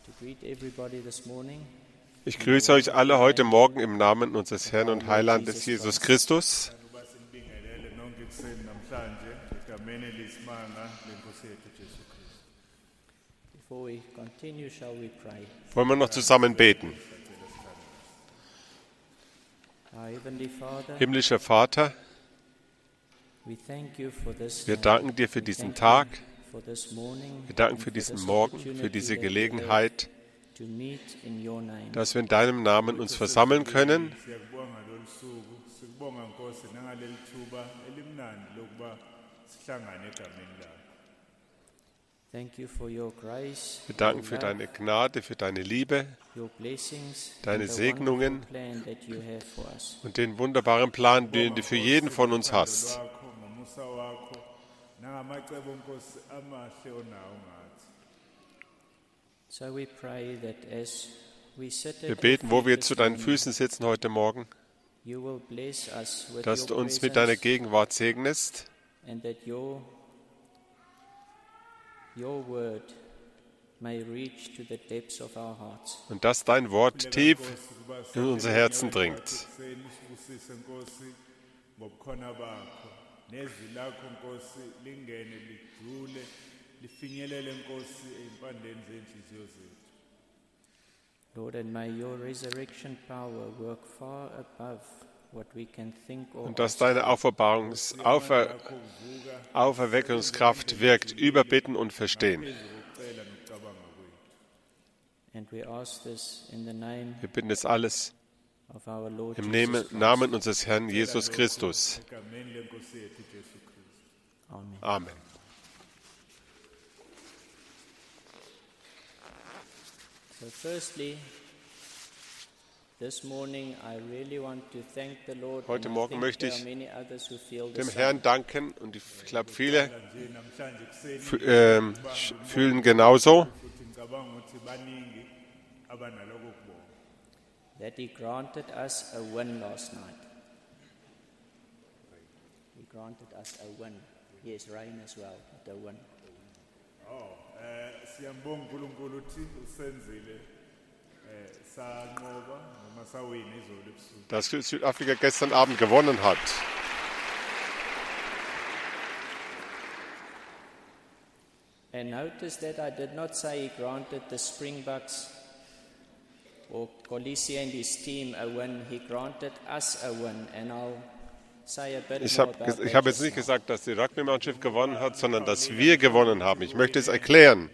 Ich grüße euch alle heute Morgen im Namen unseres Herrn und Heilandes Jesus Christus. Wollen wir noch zusammen beten? Himmlischer Vater, wir danken dir für diesen Tag, wir danken für diesen Morgen, für diese Gelegenheit, dass wir in deinem Namen uns versammeln können. Wir danken für deine Gnade, für deine Liebe, deine Segnungen und den wunderbaren Plan, den du für jeden von uns hast. Wir beten, wo wir zu deinen Füßen sitzen heute Morgen, dass du uns mit deiner Gegenwart segnest und dass dein Wort tief in unser Herzen dringt. Und dass deine Auferweckungskraft wirkt über Bitten und Verstehen. Wir bitten das alles im Namen unseres Herrn Jesus Christus. Amen. Heute Morgen möchte ich dem Herrn danken und ich glaube, viele fühlen genauso. That he granted us a win last night. He granted us a win. Yes, rain as well, but a win. Siyambonga uNkulunkulu uthi usenzile sanqoba noma sawina izolo ebusuku. Dass Südafrika gestern Abend gewonnen hat. And notice that I did not say he granted the Springboks or Kolisi and his team a win. He granted us a win, and I'll say a bit more about that. Ich habe jetzt nicht gesagt, dass die Rugby-Mannschaft gewonnen hat, sondern dass wir gewonnen haben. Ich möchte es erklären.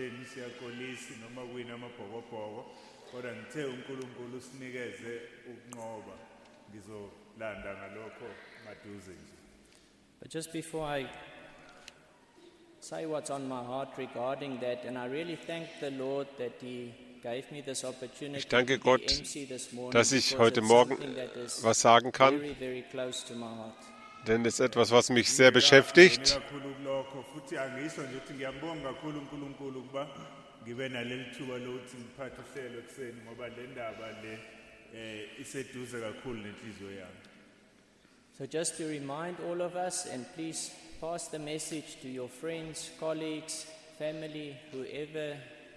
But just before I say what's on my heart regarding that, and I really thank the Lord that He gave me this opportunity. Ich danke to Gott, be MC this morning, dass ich because heute it's Morgen something that is was sagen kann, very, very close to my heart. denn es ist etwas, was mich sehr beschäftigt. So just to remind all of us, and please pass the message to your friends, colleagues, family, whoever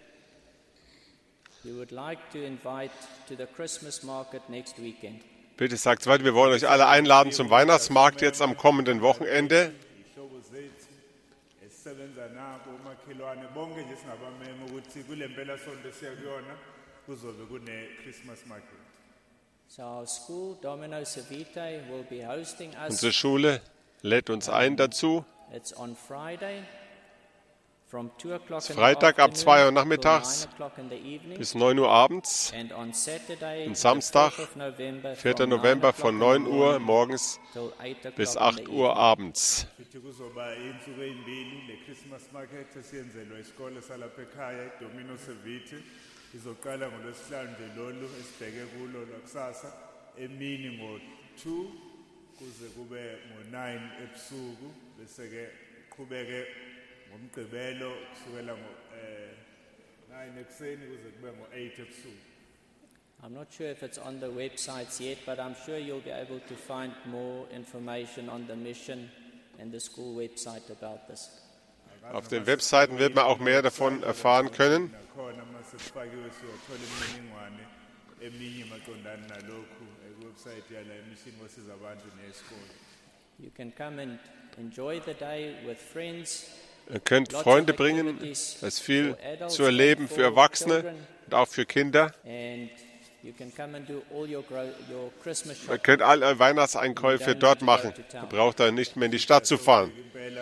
you would like to invite to the Christmas market next weekend. Bitte sagt weiter, wir wollen euch alle einladen zum Weihnachtsmarkt jetzt am kommenden Wochenende. So our school, Domino's Vitae, will be hosting us. Unsere Schule lädt uns ein dazu. It's on Friday from 2 o'clock in the Freitag ab 2 Uhr afternoon nachmittags till 9 o'clock in the evening. bis 9 Uhr abends. And on Saturday, Und Samstag, the 4th of November, 4. from November 9 von o'clock in 9 the Uhr morning morgens till 8 o'clock bis in 8 the Uhr evening. abends. Futhi kuzoba insuku ezimbili le Christmas market esiyenzelwa isikole salapha ekhaya Domino's Vitae izoqala ngolwesihlanu nje lolu esibheke kulo lakusasa emini ngo2 kuze kube ngo9 ebusuku bese ke qhubeke ngomgqibelo kusukela ngo9 ekuseni kuze kube ngo8 ebusuku. I'm not sure if it's on the websites yet, but I'm sure you'll be able to find more information on the mission and the school website about this. Auf den Webseiten wird man auch mehr davon erfahren können. You can come and enjoy the day with friends. Ihr könnt Freunde bringen. Es ist viel zu erleben für Erwachsene und auch für Kinder. And you can come and do all your Christmas Ihr shopping. könnt alle Weihnachtseinkäufe dort machen. Ihr braucht dann nicht mehr in die Stadt zu fahren.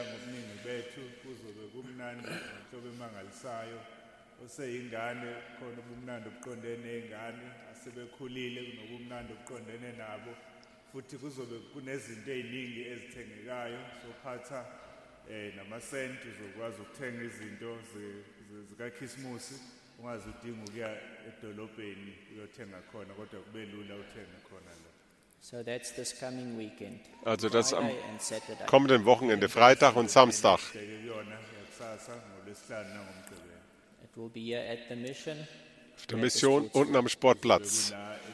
oseyingane khona ubumnandi obuqondene nezingane asebekhulile kunobumnandi obuqondene nabo futhi kuzobe kunezinto eziningi ezithengekayo sophatha namasenti uzokwazi ukuthenga izinto zikaKhisimusi ungaze udinga ukuya edolobheni uyothenga khona kodwa kube lula uthenga khona la. So that's this coming weekend. Also das am Friday and Saturday. kommenden Wochenende, Freitag und Samstag. It will be here at the mission. Auf der Mission unten am Sportplatz.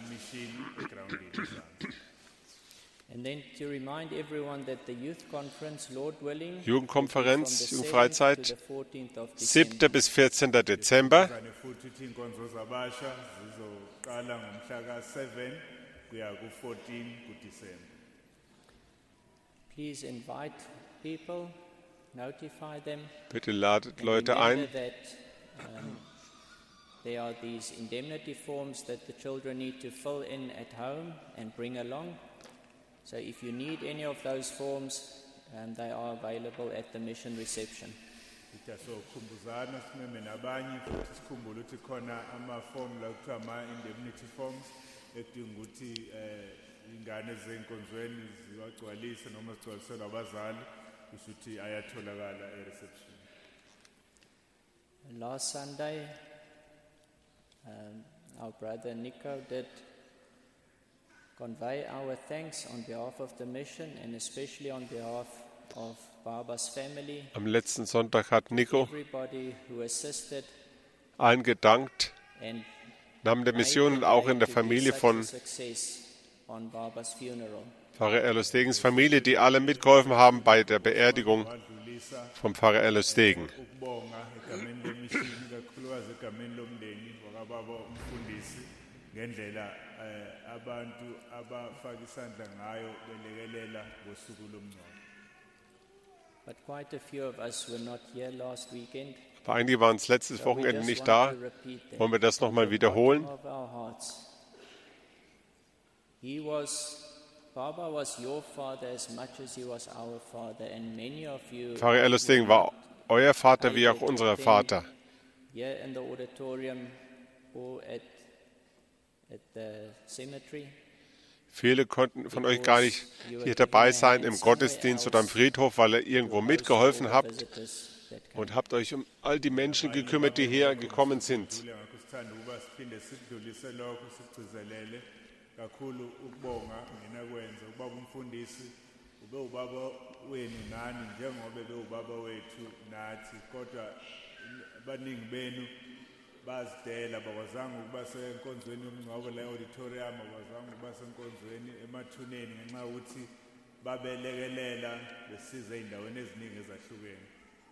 And then to remind everyone that the youth conference, Lord willing, Jugendkonferenz, from the 7th Jugendfreizeit, to the 14th of 7. December. bis 14. Dezember. futhi inkonzo zabasha zizoqala ngomhla ka7 kuya ku14 kuDisemba. Please invite people, notify them. Bitte ladet Leute Remember ein. that there are these indemnity forms that the children need to fill in at home and bring along. So if you need any of those forms, they are available at the mission reception. Sokhumbuzana simeme nabanye futhi sikhumbule ukuthi khona ama-form la kuthiwa ama-indemnity forms edinga ukuthi ingane zenkonzweni ziwagcwalise noma zigcwaliselwe abazali kusho ukuthi ayatholakala e-reception. Last Sunday, our brother Nico did convey our thanks on behalf of the mission and especially on behalf of Baba's family. Am letzten Sonntag hat Nico Everybody who assisted allen gedankt, and Namen der Mission und auch in der Familie von success on Baba's funeral. Pfarrer Erlos Degens Familie, die alle mitgeholfen haben bei der Beerdigung vom Pfarrer Erlos Degen. Ukubonga egameni lemishini kakhulukazi egameni lomndeni wakababa umfundisi ngendlela abantu abafaka isandla ngayo belekelela ngosuku lomngcwabo. But quite a few of us were not here last weekend. Aber einige waren das letztes Wochenende nicht da. Wollen wir das nochmal wiederholen? Baba was your father as much as he was our father, and many of you Pfarrer Erlos Degen war euer Vater wie auch unser Vater. here in the auditorium or at the cemetery. Viele konnten von euch gar nicht hier dabei sein im Gottesdienst oder am Friedhof, weil ihr irgendwo mitgeholfen habt und habt euch um all die Menschen gekümmert, die hier gekommen sind. Kakhulu ukubonga nginakwenza ubaba umfundisi ube ubaba wenu nani njengoba bewubaba wethu nathi kodwa abaningi benu bazidela bakwazanga ukuba senkonzweni yomngcwabo la auditorium bakwazanga ukuba senkonzweni emathuneni ngenxa ukuthi babelekelela besiza endaweni eziningi ezahlukene.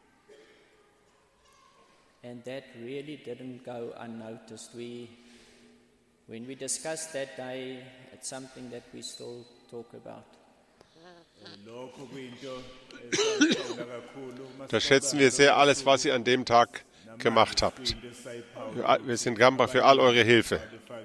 And that really didn't go unnoticed. When we discussed that day, it's something that we still talk about. Da schätzen wir sehr alles, was ihr an dem Tag gemacht habt. Wir sind dankbar für all eure Hilfe.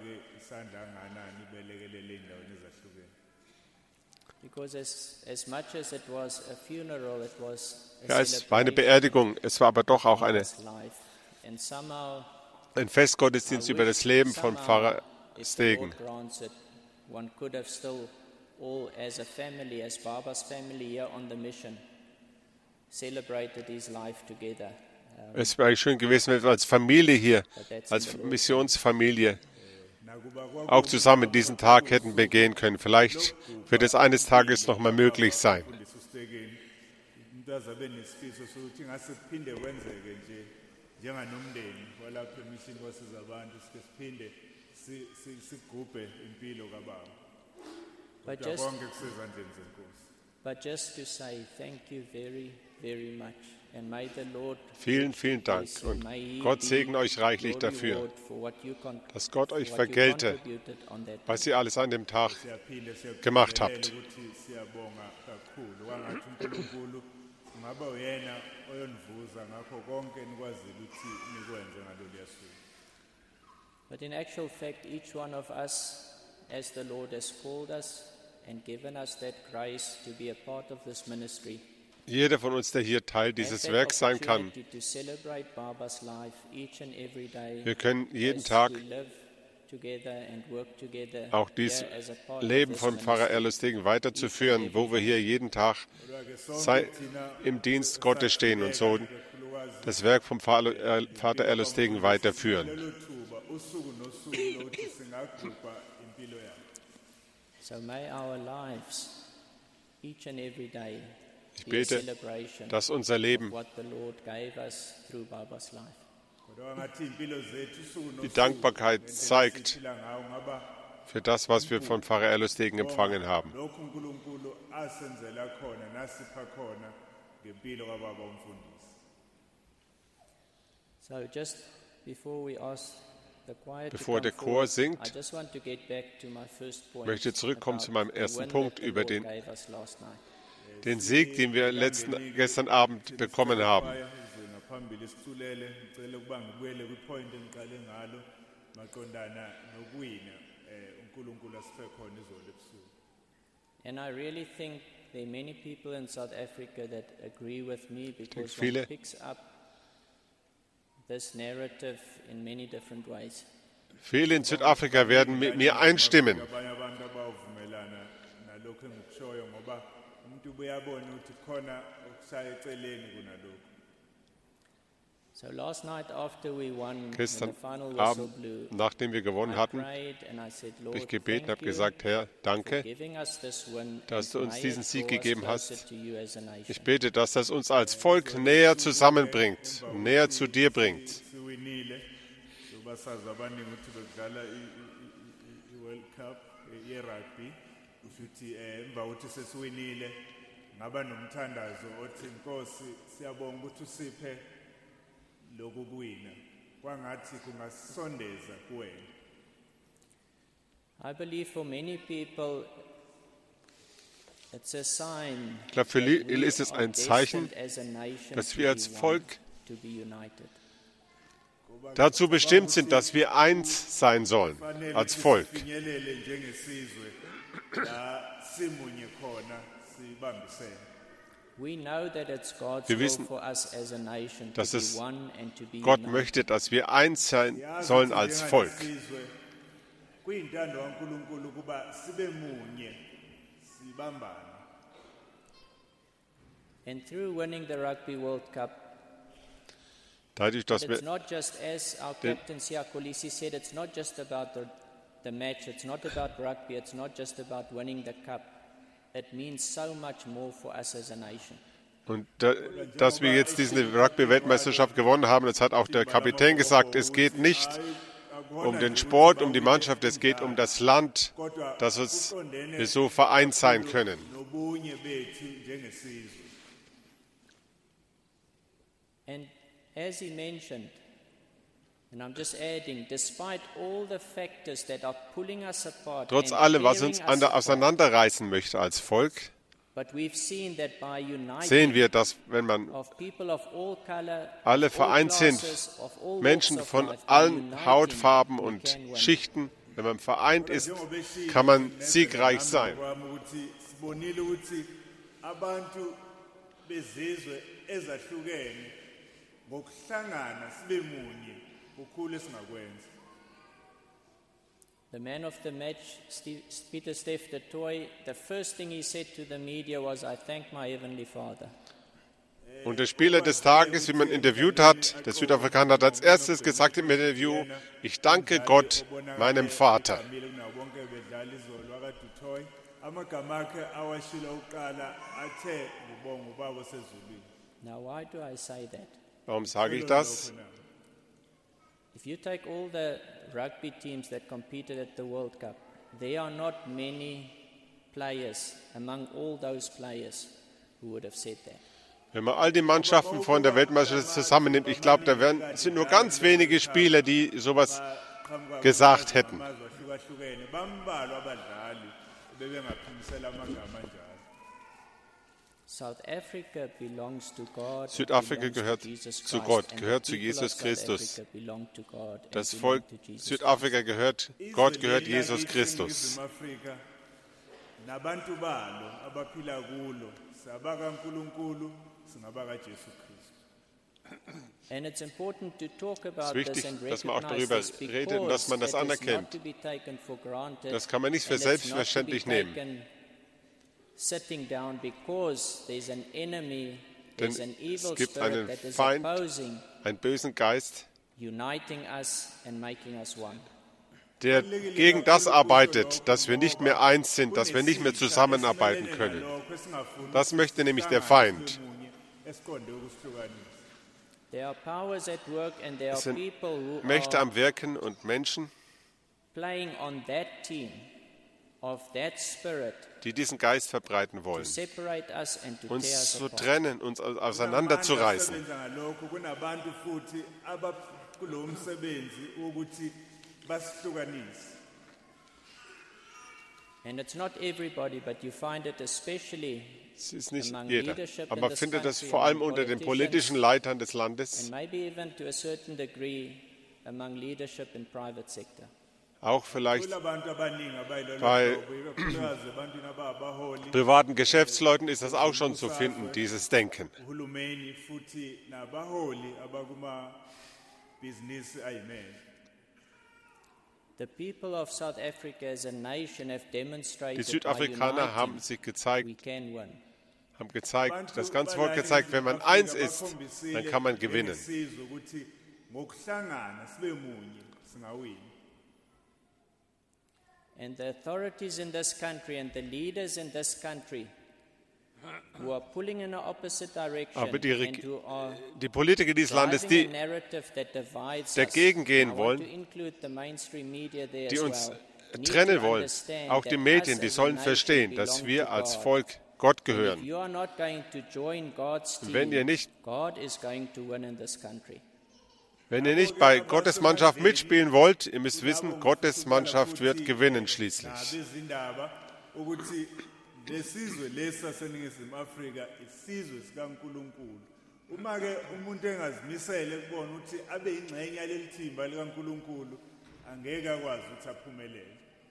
Because as much as it was a funeral, it was Ja, es war eine Beerdigung, es war aber doch auch life. And somehow ein Festgottesdienst über das Leben von Pfarrer Stegen. One could have still all as a family, as Baba's family here on the mission, celebrated his life together. Es wäre schön gewesen, wenn wir als Familie hier, als Missionsfamilie, auch zusammen diesen Tag hätten begehen können. Vielleicht wird es eines Tages noch mal möglich sein. Njenganomndeni walapha emishini wasiza abantu siphinde sigubhe impilo kababa. But just to say thank you very, very much Vielen, vielen Dank. Und Gott segne euch reichlich dafür, dass Gott euch vergelte, was ihr alles an dem Tag gemacht habt. But in actual fact, each one of us, as the Lord has called us and given us that grace to be a part of this ministry, jeder von uns, der hier Teil dieses Werks sein kann, wir können jeden Tag auch dieses Leben von Pfarrer Erlustegen weiterzuführen, wo wir hier jeden Tag im Dienst Gottes stehen und so das Werk vom Vater Erlustegen weiterführen. So may our lives, each and every day, ich bete, dass unser Leben die Dankbarkeit zeigt für das, was wir von Pfarrer Erlustegen empfangen haben. Bevor der Chor singt, möchte ich zurückkommen zu meinem ersten Punkt über den Sieg, den wir gestern Abend bekommen haben. And I really think there are many people in South Africa that agree with me because viele one picks up this narrative in many different ways. Viele in Südafrika werden mit mir einstimmen. So last night after we won, Gestern when the final whistle Abend, blew, nachdem wir gewonnen hatten, prayed and I said, habe ich Lord, gebeten, thank habe you gesagt, Herr, danke, for giving us this win dass du and uns may diesen it Sieg draw us gegeben closer hast. to you as a nation. Ich bete, dass das uns als Volk näher zusammenbringt, näher zu dir bringt. ngaba nomthandazo othi Nkosi siyabonga ukuthi usiphe lokhu kuwina kwangathi kungasondeza kuwena. I believe for many people it's a sign Ich glaube, für that viele we ist es are ein Zeichen, destined as a nation dass to wir als be one, Volk to be united. dazu bestimmt sind, dass wir eins sein sollen, als Volk. Finyelele njengesizwe la simunye khona sibambisene. We know that it's God's Wir will wissen, for us as a nation to dass be es one and to be Gott united. möchte, dass wir eins sein sollen als Volk. Kuyintando kaNkulunkulu kuba sibe munye sibambane. And through winning the Rugby World Cup, Dadurch, dass it's wir not just, as our captain Siyakolisi said, it's not just about the match, it's not about rugby, it's not just about winning the cup. It means so much more for us as a nation. Und dass wir jetzt diese Rugby-Weltmeisterschaft gewonnen haben, das hat auch der Kapitän gesagt, es geht nicht um den Sport, um die Mannschaft, es geht um das Land, dass wir so vereint sein können. And as he mentioned, and I'm just adding, despite all the factors that are pulling us apart, Trotz and allem, was tearing uns us apart, auseinanderreißen möchte als Volk, but we've seen that by sehen uniting wir, dass wenn man of people of all color, alle of all vereint sind, classes, of all Menschen walks of von life, by allen uniting, Hautfarben we und can win. Schichten, wenn man vereint ist, kann man siegreich sein. Sibonile ukuthi abantu bezizwe ezahlukene ngokuhlangana sibe munye ukukhulu esingakwenza. The man of the match, Peter Steph de Toy, the first thing he said to the media was, I thank my Heavenly Father. Und der Spieler des Tages, wie man interviewt hat, der Südafrikaner hat als erstes gesagt im Interview, ich danke Gott, meinem Vater. Now, why do I say that? Warum sage ich das? If you take all the rugby teams that competed at the World Cup, there are not many players among all those players who would have said that. Wenn man all die Mannschaften von der Weltmeisterschaft zusammennimmt, ich glaube, da sind nur ganz wenige Spieler, die sowas gesagt hätten. Südafrika gehört zu Gott, gehört zu Jesus Christus. Das Volk Südafrika gehört Gott, gehört Jesus Christus. Nabantu balo abaphila kulo sabakaNkulunkulu singabakaJesu Christus. And it's important to talk Es about ist wichtig, this and dass man auch recognize darüber this redet und dass man das because it is not anerkennt. to be taken for granted. Das kann man nicht für And it's not selbstverständlich to be nehmen. taken sitting down because there's an enemy, Denn there's an evil es gibt spirit einen that is Feind, opposing, einen bösen Geist, uniting us and making us one. der gegen das arbeitet, dass wir nicht mehr eins sind, dass wir nicht mehr zusammenarbeiten können. Das möchte nämlich der Feind. There are powers at work and there are Es sind people who Mächte are am Wirken und Menschen, playing on that team of that spirit die diesen Geist verbreiten to wollen, separate us and to tear uns us zu apart. trennen, uns auseinanderzureißen. Kunabantu futhi abakulo umsebenzi ukuthi basihlukanise. And it's not everybody, but you find it especially Es ist nicht among jeder, leadership in aber man this findet das country, vor allem among unter den politicians, politischen Leitern des Landes, and maybe even to a certain degree among leadership in private sector. auch vielleicht Kulabantu abaningi abayilolo bei hlobo, ikakhulukazi ebantwini abaholi, privaten Geschäftsleuten ist das auch schon zu finden, dieses Denken. uhulumeni futhi nabaholi abakuma business ayimele. The people of South Africa as a nation have Die demonstrated by Südafrikaner haben uniting, sich we gezeigt, can win. haben gezeigt, das ganze Volk gezeigt, wenn man eins ist, dann kann man gewinnen. Ngesizwe ukuthi ngokuhlangana sibe munye singawini. And the authorities in this country and the leaders in this country who are pulling in the opposite direction Aber and who are die Politiker dieses Landes, driving a die narrative that divides dagegen us. gehen I want wollen, to include the mainstream media there die as uns well. Need trennen to wollen, understand auch die that Medien, us die as a sollen nation verstehen, dass belong wir to als God. Volk Gott And if gehören. you are not going to join God's Wenn ihr team, nicht- God is going to win in this country. Wenn ihr nicht bei Gottes Mannschaft mitspielen wollt, ihr müsst wissen, Gottes Mannschaft wird gewinnen schließlich. Izindaba ukuthi lesizwe lesaseningizimu Afrika isizwe sikaNkuluNkulu. Uma ke umuntu engazimisele kubona ukuthi abe ingxenye yaleli thimba likaNkuluNkulu angeke akwazi ukuthi aphumelele.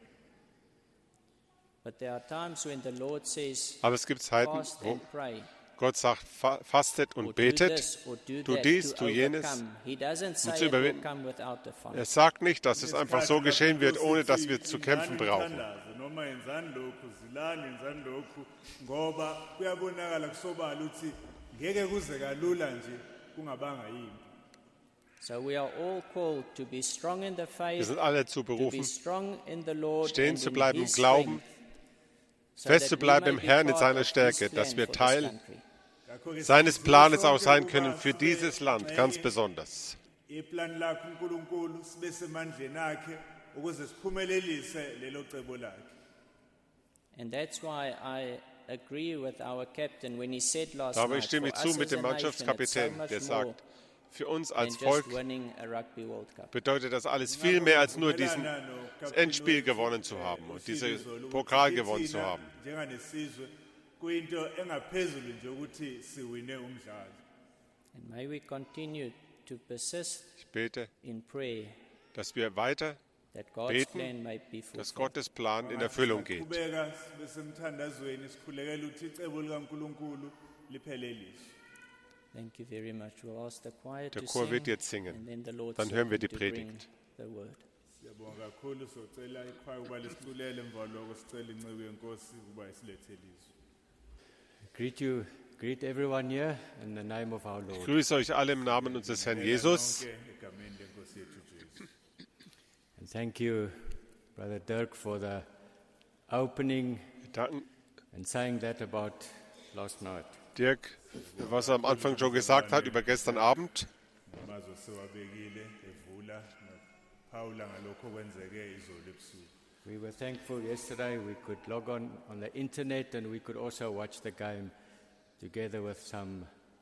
But there are times when the Lord says, Aber es gibt Zeiten, fast wo and pray. Gott sagt, fastet Or und do betet, this, or do tu that, dies, to tu jenes. overcome. He doesn't say zu it will überwinden. come without a fight. Er sagt nicht, dass es einfach so geschehen wird, ohne dass wir zu kämpfen brauchen. Noma yenzani lokhu zilani yenzani lokhu ngoba kuyabonakala kusobala ukuthi ngeke kuze kalula nje kungabanga yimpi. So we are all called to be strong in the Wir faith, sind alle zu to be berufen, strong in the Lord, stehen and zu in bleiben im His Glauben, strength, so fest that zu we bleiben may im be Herrn in part seiner of His Stärke, plan dass wir for this Teil country. seines Planes auch sein können für dieses Land, ganz besonders. Iplan lakho uNkulunkulu sibe semandleni akhe ukuze siphumelelise lelo cebo lakhe. And that's why I agree with our captain when he said last Aber night, ich stimme for zu us mit as dem a nation, it's so Mannschaftskapitän, much der more sagt, für uns than als just Volk winning a Rugby World Cup. bedeutet das alles viel mehr als nur diesen Endspiel gewonnen zu haben und diesen Pokal gewonnen zu haben. Njenganesizwe kuyinto engaphezulu nje ukuthi siwine umdlalo. And may we continue to persist Ich bete, in prayer dass wir weiter, that God's beten, plan might be dass fulfilled. Gottes Plan in Erfüllung geht. Siqhubeka besemthandazweni sikhulekela ukuthi icebo likaNkulunkulu lipheleliswe. Thank you very much. We'll ask the choir Der to Chor sing, wird jetzt singen. and then the Lord Dann hören wir die to bring Predigt. the word. Siyabonga kakhulu socela ikhaya ukuba lisiculele emva lokho sicela inceku yenkosi ukuba isilethele izwi. Greet everyone here in the name of our Ich Lord. grüße euch alle im Namen unseres Herrn Jesus. Konke egameni lenkosi yethu Jesu. And thank you, Brother Dirk, for the opening Wir danken and saying that about last night. Dirk, was er am Anfang schon gesagt hat über gestern Abend. Amazwi sewabekile evula nophawula ngalokho okwenzeke izolo ebusuku. We were thankful yesterday we could log on the internet and we could also watch the game together with some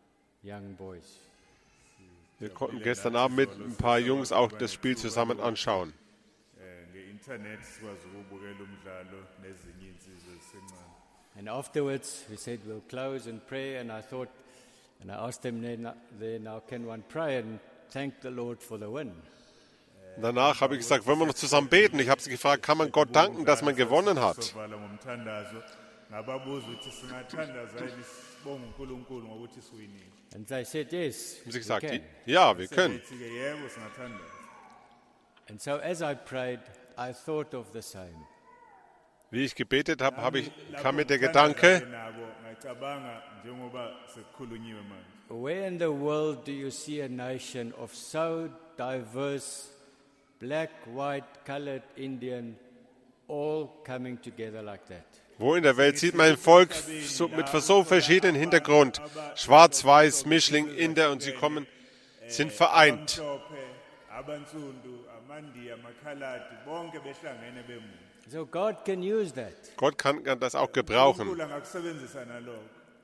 young boys. Wir konnten gestern Abend mit ein paar Jungs auch das Spiel zusammen anschauen. Nge-internet sikwazi ukubukela umdlalo nezinye insizwe zisencane. And afterwards, we said we'll close and pray, and I asked them there, now can one pray and thank the Lord for the win? Danach habe ich gesagt, wollen wir noch zusammen beten? Ich habe sie gefragt, kann man Gott danken, dass man gewonnen hat? Sovala ngomthandazo ngababuza ukuthi singathandaza yini sibonge uNkulunkulu ngokuthi siwinile. And they said, yes, Haben sie we gesagt, can. ja, wir können. Sithi-ke yebo singathandaza. And so as I prayed, I thought of the same. Wie ich gebetet habe, kam mir der Gedanke, nabo ngacabanga njengoba sekukhulunyiwe manje. Where in the world do you see a nation of so diverse, black, white, colored, Indian, all coming together like that? wo in der Welt sieht man ein Volk mit so verschiedenen Hintergrund, schwarz-weiß, Mischling, Inder, und sie sind vereint. Abamhlophe, abansundu, amandiya, amakhaladi, bonke behlangene bemunye. So God can use that. Gott kann das auch gebrauchen. uNkulunkulu angakusebenzisa nalokho.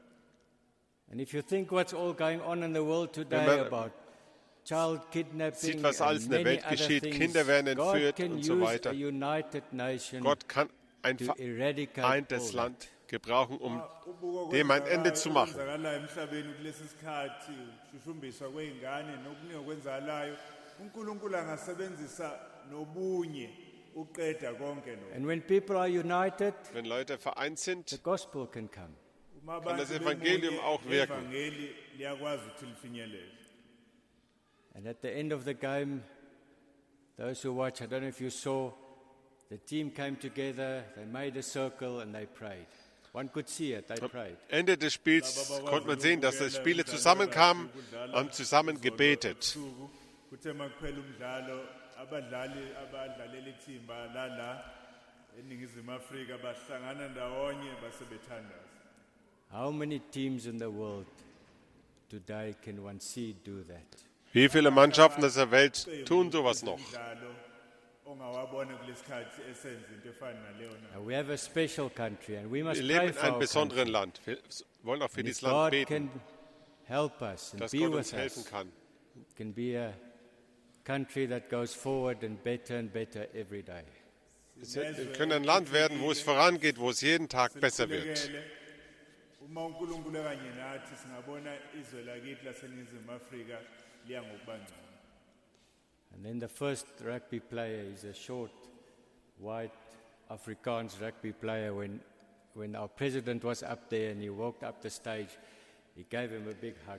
And if you think what's all going on in the world Wenn today man about child kidnapping sieht, was alles and in der many Welt other geschieht, things, Kinder werden God entführt can und so use weiter. a united nation Gott kann ein to eradicate vereintes all Land gebrauchen, um Ubuko dem ein Ende zu machen. okwenzakalayo emhlabeni kulesi sikhathi, ushushumbiswa kweingane nokuningi okwenzakalayo, uNkulunkulu angasebenzisa nobunye uqeda konke lokho. And when people are united, Wenn Leute vereint the sind, gospel can come. Uma kann das abantu Evangelium bemunye, auch wirken. Evangeli liyakwazi ukuthi lifinyelele. And at the end of the game, those who watch, I don't know if you saw, the team came together, they made a circle and they prayed. One could see it, they prayed. Ende des Spiels konnte man sehen, dass die Spieler zusammenkamen und zusammen gebetet. Suku kuthe makuphela umdlalo abadlali abadlalela ithimba la eningizimu Afrika bahlangana ndawonye basebethandaza. How many teams in the world today can one see do that? Wie viele Mannschaften dieser Welt tun sowas noch? Umdlalo ongawabona kulesikhathi esenza into efana naleyo na. Now we have a special country and we must Wir pray leben in for einem our besonderen country. Land. Wir wollen auch für And dieses if Land God beten, can help us and dass be Gott uns with helfen us. kann. It can be a country that goes forward and better every day. Wir können ein Land werden, wo es vorangeht, wo es jeden Tag besser wird. Sikhulekele, uma uNkulunkulu kanye nathi singabona izwe lakithi laseningizimu Afrika liya ngokubangcono. And then the first rugby player is a short, white Afrikaans rugby player. When our president was up there and he walked up the stage, he gave him a big hug.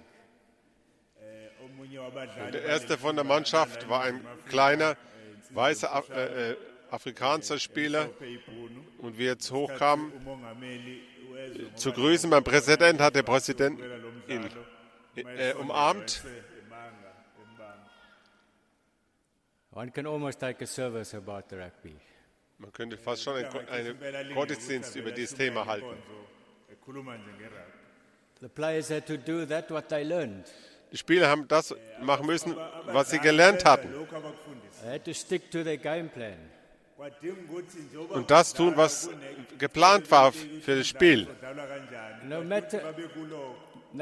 Omunye wabadlali Der erste von der Mannschaft war ein kleiner, weißer afrikanischer Spieler. Und wie jetzt hochkamen, umongameli uwezwe zu grüßen, beim Präsident hat der Präsident ihn umarmt. emanga embanga. One can almost take a service about the rugby. Man könnte fast schon einen Gottesdienst über dieses Thema halten. Ekhuluma nje ngerugby. The players had to do that what they learned. Die Spieler haben das machen müssen, was sie gelernt hatten. Lokhu abakufundisa. They had to stick to their game plan. Kwadinga ukuthi njengoba Und das tun, was geplant war für das Spiel. kudlalwa kanjani. No matter- Babe kulokho.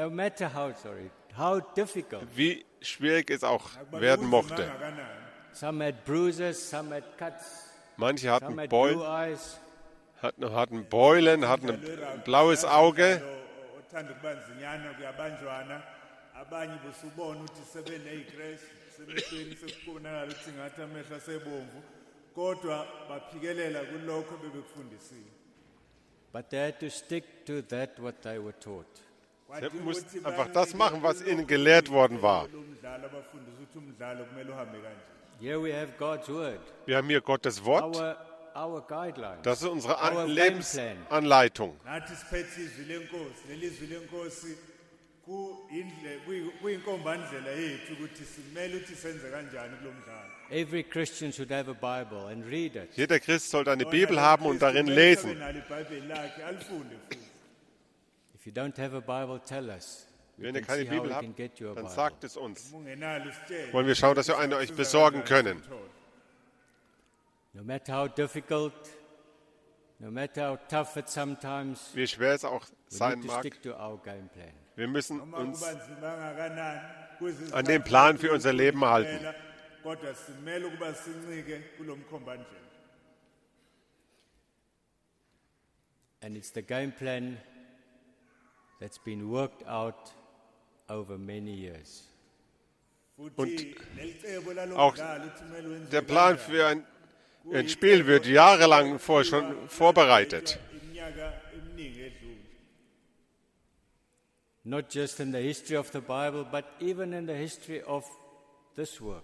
how difficult. Wie schwierig es auch werden mochte. Kangakanani. Some had bruises, some had cuts, Manche some hatten had Beulen, blue eyes. hatten Beulen, hatten ein blaues Auge. Othanda ukubanzinyana kuyabanjwana. Abanye busubona ukuthi sebeneyicrash, sebeqini sekubonakala ukuthi ngathi amehlo asebomvu. Kodwa baphikelela kulokho bebekufundisiwe. But they had to stick to that what they were taught. Sie mussten einfach das machen, was ihnen gelehrt worden war. Umdlalo abafundisa ukuthi umdlalo kumele uhambe kanje. Here we have God's word, Wir haben hier Gottes Wort. our guidelines. Das ist unsere Our Lebensanleitung. Nathi siphethe izwi lenkosi, lelizwi lenkosi kuyinkombandlela yethu ukuthi simele ukuthi senze kanjani kulomdlalo. Every Christian should have a Bible and read it. Jeder Christ sollte eine Bibel haben und darin lesen. Nalo iBhayibheli lakhe alifunde futhi. If you don't have a Bible, tell us. We Wenn ihr can keine see how Bibel we habt, can get you a dann Bible. sagt es uns. Ungenalo isitshele. Wollen wir schauen, dass wir eine euch besorgen können. No matter how difficult, no matter how tough it sometimes, Wie schwer es auch we sein need to mag, stick to our game plan. Wir müssen noma uns kuba nzima kangakanani kwezinye an den izikhathi Plan für unser Leben halten. kuphela, kodwa simele ukuba sincike kulo mkhombandlela. And it's the game plan that's been worked out over many years. Futhi nelicebo lalo auch mdlalo uthi kumele wenziwe Der Plan kanjani. für ein Spiel wird jahrelang vorher schon vorbereitet. Iminyaka eminingi edlule. Not just in the history of the Bible, but even in the history of this work.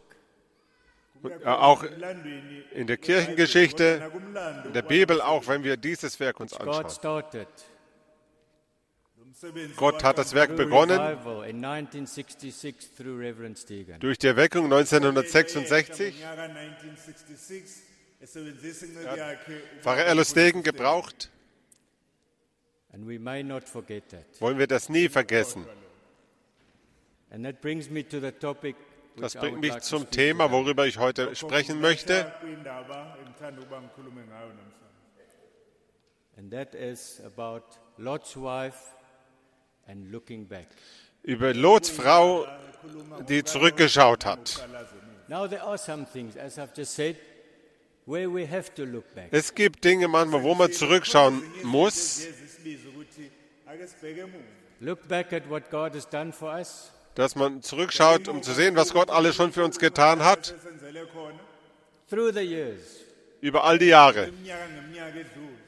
Auch Emlandweni in der Kirchengeschichte, nakumlando in der Bibel, auch wenn wir dieses Werk uns God anschauen. started umsebenzi Gott hat das Werk through begonnen revival in 1966 through Reverend Stephen. durch die Erweckung 1966. Ngonyaka 1966 esebenzisa inceke yakhe Pfarrer Erlo Stegen gebraucht. And we may not forget that. Wollen wir das nie vergessen. And that brings me to the topic Das which I bringt would mich like to zum speak Thema, about. worüber ich heute sprechen möchte. Kuyindaba engithanda ukuba ngikhulume ngayo namhlanje. And that is about Lot's wife and looking back. Über Lots Frau, die zurückgeschaut hat. Now there are some things, as I've just said, where we have to look back. Es gibt Dinge manchmal, wo man zurückschauen muss, Isibizo ukuthi ake sibheke emuva. Look back at what God has done for us, dass man zurückschaut, um zu sehen, was Gott alles schon für uns getan hat, Esenzele khona through the years. über all die Jahre. iminyaka ngeminyaka edlule.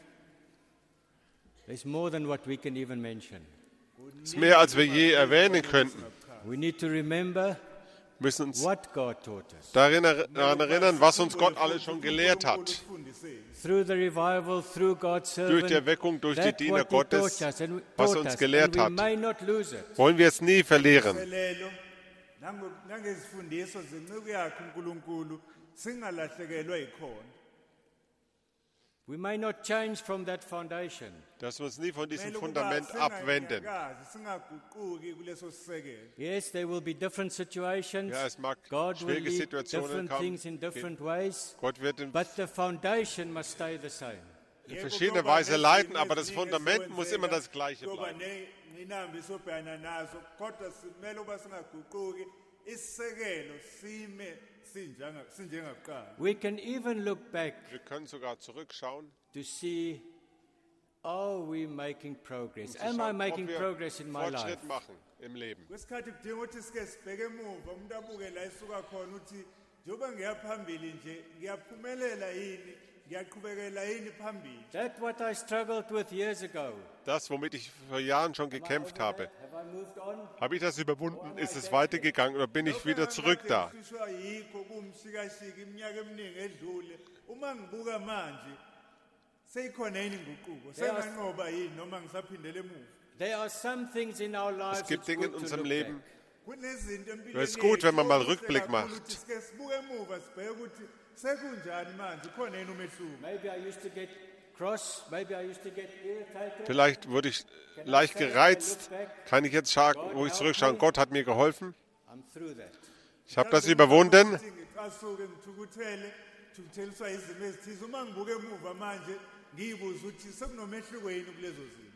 There's more than what we can even mention. Das ist mehr, als wir je erwähnen könnten. We need to remember Wir müssen uns what God taught us. daran erinnern, was uns Gott alles schon gelehrt hat. Through the revival, through God's Durch servant, die Erweckung, durch die that's Diener what He Gottes, taught us and was taught uns us, gelehrt and we hat. may not lose it. Wollen wir es nie verlieren. Selelo nangezifundiso zenceke yakhe uNkulunkulu singalahlekelwa yikhona. We may not change from that foundation, Dass wir uns nie von diesem Kumele ukuba Fundament abwenden. singanyakazi, singaguquki kuleso sisekelo. yes, there will be different situations. Ja, es mag God will schwierige lead Situationen different kommen. things in different ways, Gott wird in but the foundation must stay the same. verschiedener Weise leiten, aber das Fundament muss immer das gleiche bleiben. Inambi sobhekana nazo kodwa simele uba singaguquki isisekelo sime sinjengakuqala. We can even look back Wir können sogar zurückschauen, to see, are we making progress? zu Am I schauen, ob making wir progress in my life? Fortschritt machen im Leben. Kwesikhathi kudinga ukuthi sike sibheke emuva umuntu abuke la isuka khona ukuthi njengoba ngiyaphambili nje ngiyaphumelela yini ngiyaqhubekela yini phambili. That's what I struggled with years ago. Das, womit ich vor Jahren schon gekämpft habe. Have I moved on? Habe ich das überwunden? Ist es weitergegangen oder bin ich wieder zurück da? Ngishwa yikho kumshikashika iminyaka eminingi edlule uma ngibuka manje seyikhona yini inguquko senganqoba yini noma ngisaphindele emuva. There are some things in our lives Es gibt it's Dinge in good to unserem look Leben, back. Kunezinto empilweni Es ist gut, wenn man mal yethu, Rückblick okuhle kakhulu macht. ukuthi sike sibuke emuva sibheke ukuthi sekunjani manje khona yini umehluko. Maybe I used to get cross, maybe I used to get irritated. Vielleicht wurde ich leicht gereizt. Kann ich jetzt sagen, wo ich zurückschaue, Gott hat mir geholfen. I'm through that. Ich habe das überwunden. Ukuthi ngicasuke ngithukuthele thukutheliswa izimo ezithize uma ngibuke emuva manje ngiyibuza ukuthi sekunomehluko yini kulezo zinto.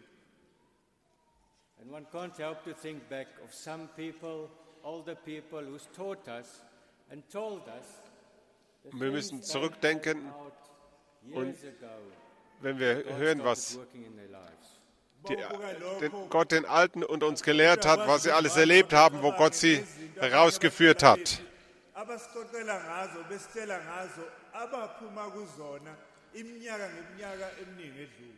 And one can't help to think back of some people, older people, who's taught us and told us the Wir müssen things they zurückdenken, found out years ago. wenn wir God hören, started was working in their lives. Gott den Alten und uns gelehrt hat, was sie alles erlebt haben, wo Gott sie herausgeführt hat. Abasixoxela ngazo besitshela ngazo abaphuma kuzona iminyaka ngeminyaka eminingi edlule.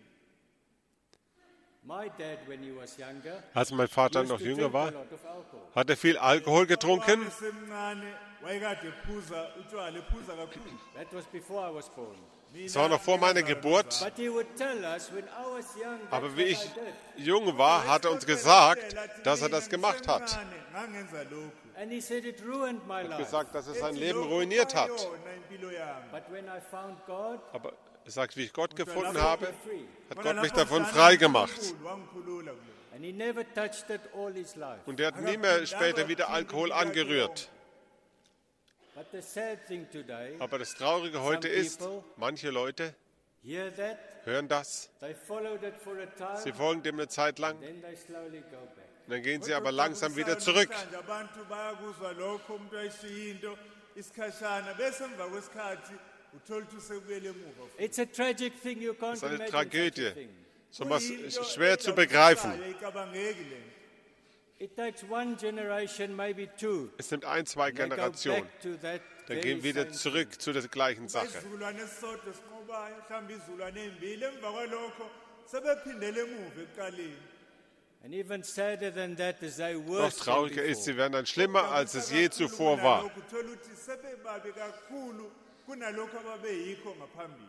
My dad, when he was younger, Als mein Vater used noch to jünger drink a war, lot of alcohol. hat er viel Alkohol getrunken. Semncane wayekade ephuza utshwala ephuza kakhulu. That was before I was born. Das war noch vor meiner Geburt. But he would tell us when I was young, that's Aber wie ich what I did. jung war, hat er uns gesagt, dass er das gemacht hat. Ngangenza lokhu. And he said it ruined my life. Gesagt, dass er sein Leben ruiniert hat. Impilo yami. But when I found God, Aber er sagt, wie ich Gott gefunden I habe, was free. hat Gott mich davon frei gemacht. Wangikhulula kulokho. And he never touched it all his life. Und er hat nie mehr später wieder Alkohol angerührt. But the sad thing today, Aber das Traurige heute ist, manche Leute hear that, hören das, they followed it for a time, sie folgen dem eine Zeit lang then they slowly go back. Und dann gehen sie aber langsam wieder zurück. Namhlanje abantu bayakuzwa lokho umuntu ayishiya into isikhashana bese emva kwesikhathi uthola ukuthi usekubuyele emuva. It's a tragic thing. You can't Das ist eine imagine Tragödie. such a thing. So was ist schwer zu begreifen. Ayikabangeki le. It takes one generation, maybe two. Es nimmt 1, 2 They go Generationen. back to that Dann very gehen wir wieder same zurück zu der gleichen Sache. Isizukulwane esisodwa sinqobayo mhlawumbe izizukulwane ey'mbili emva kwalokho sebephindele emuva ekuqaleni. And even sadder than that is they Noch worse than trauriger ist, before. sie werden dann schlimmer, als es je zuvor war. Uthola ukuthi sebebabi kakhulu kunalokho ababeyikho ngaphambili.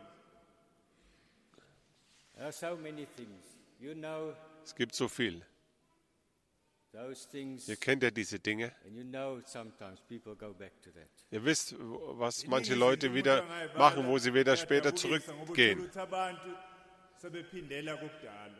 There are so many things. You know Es gibt so viel. those things, Ihr kennt ja diese Dinge. and you know sometimes people go back to that. Ihr wisst, was manche Leute wieder machen, wo sie wieder später zurückgehen. Uthola ukuthi abantu sebephindela kudala.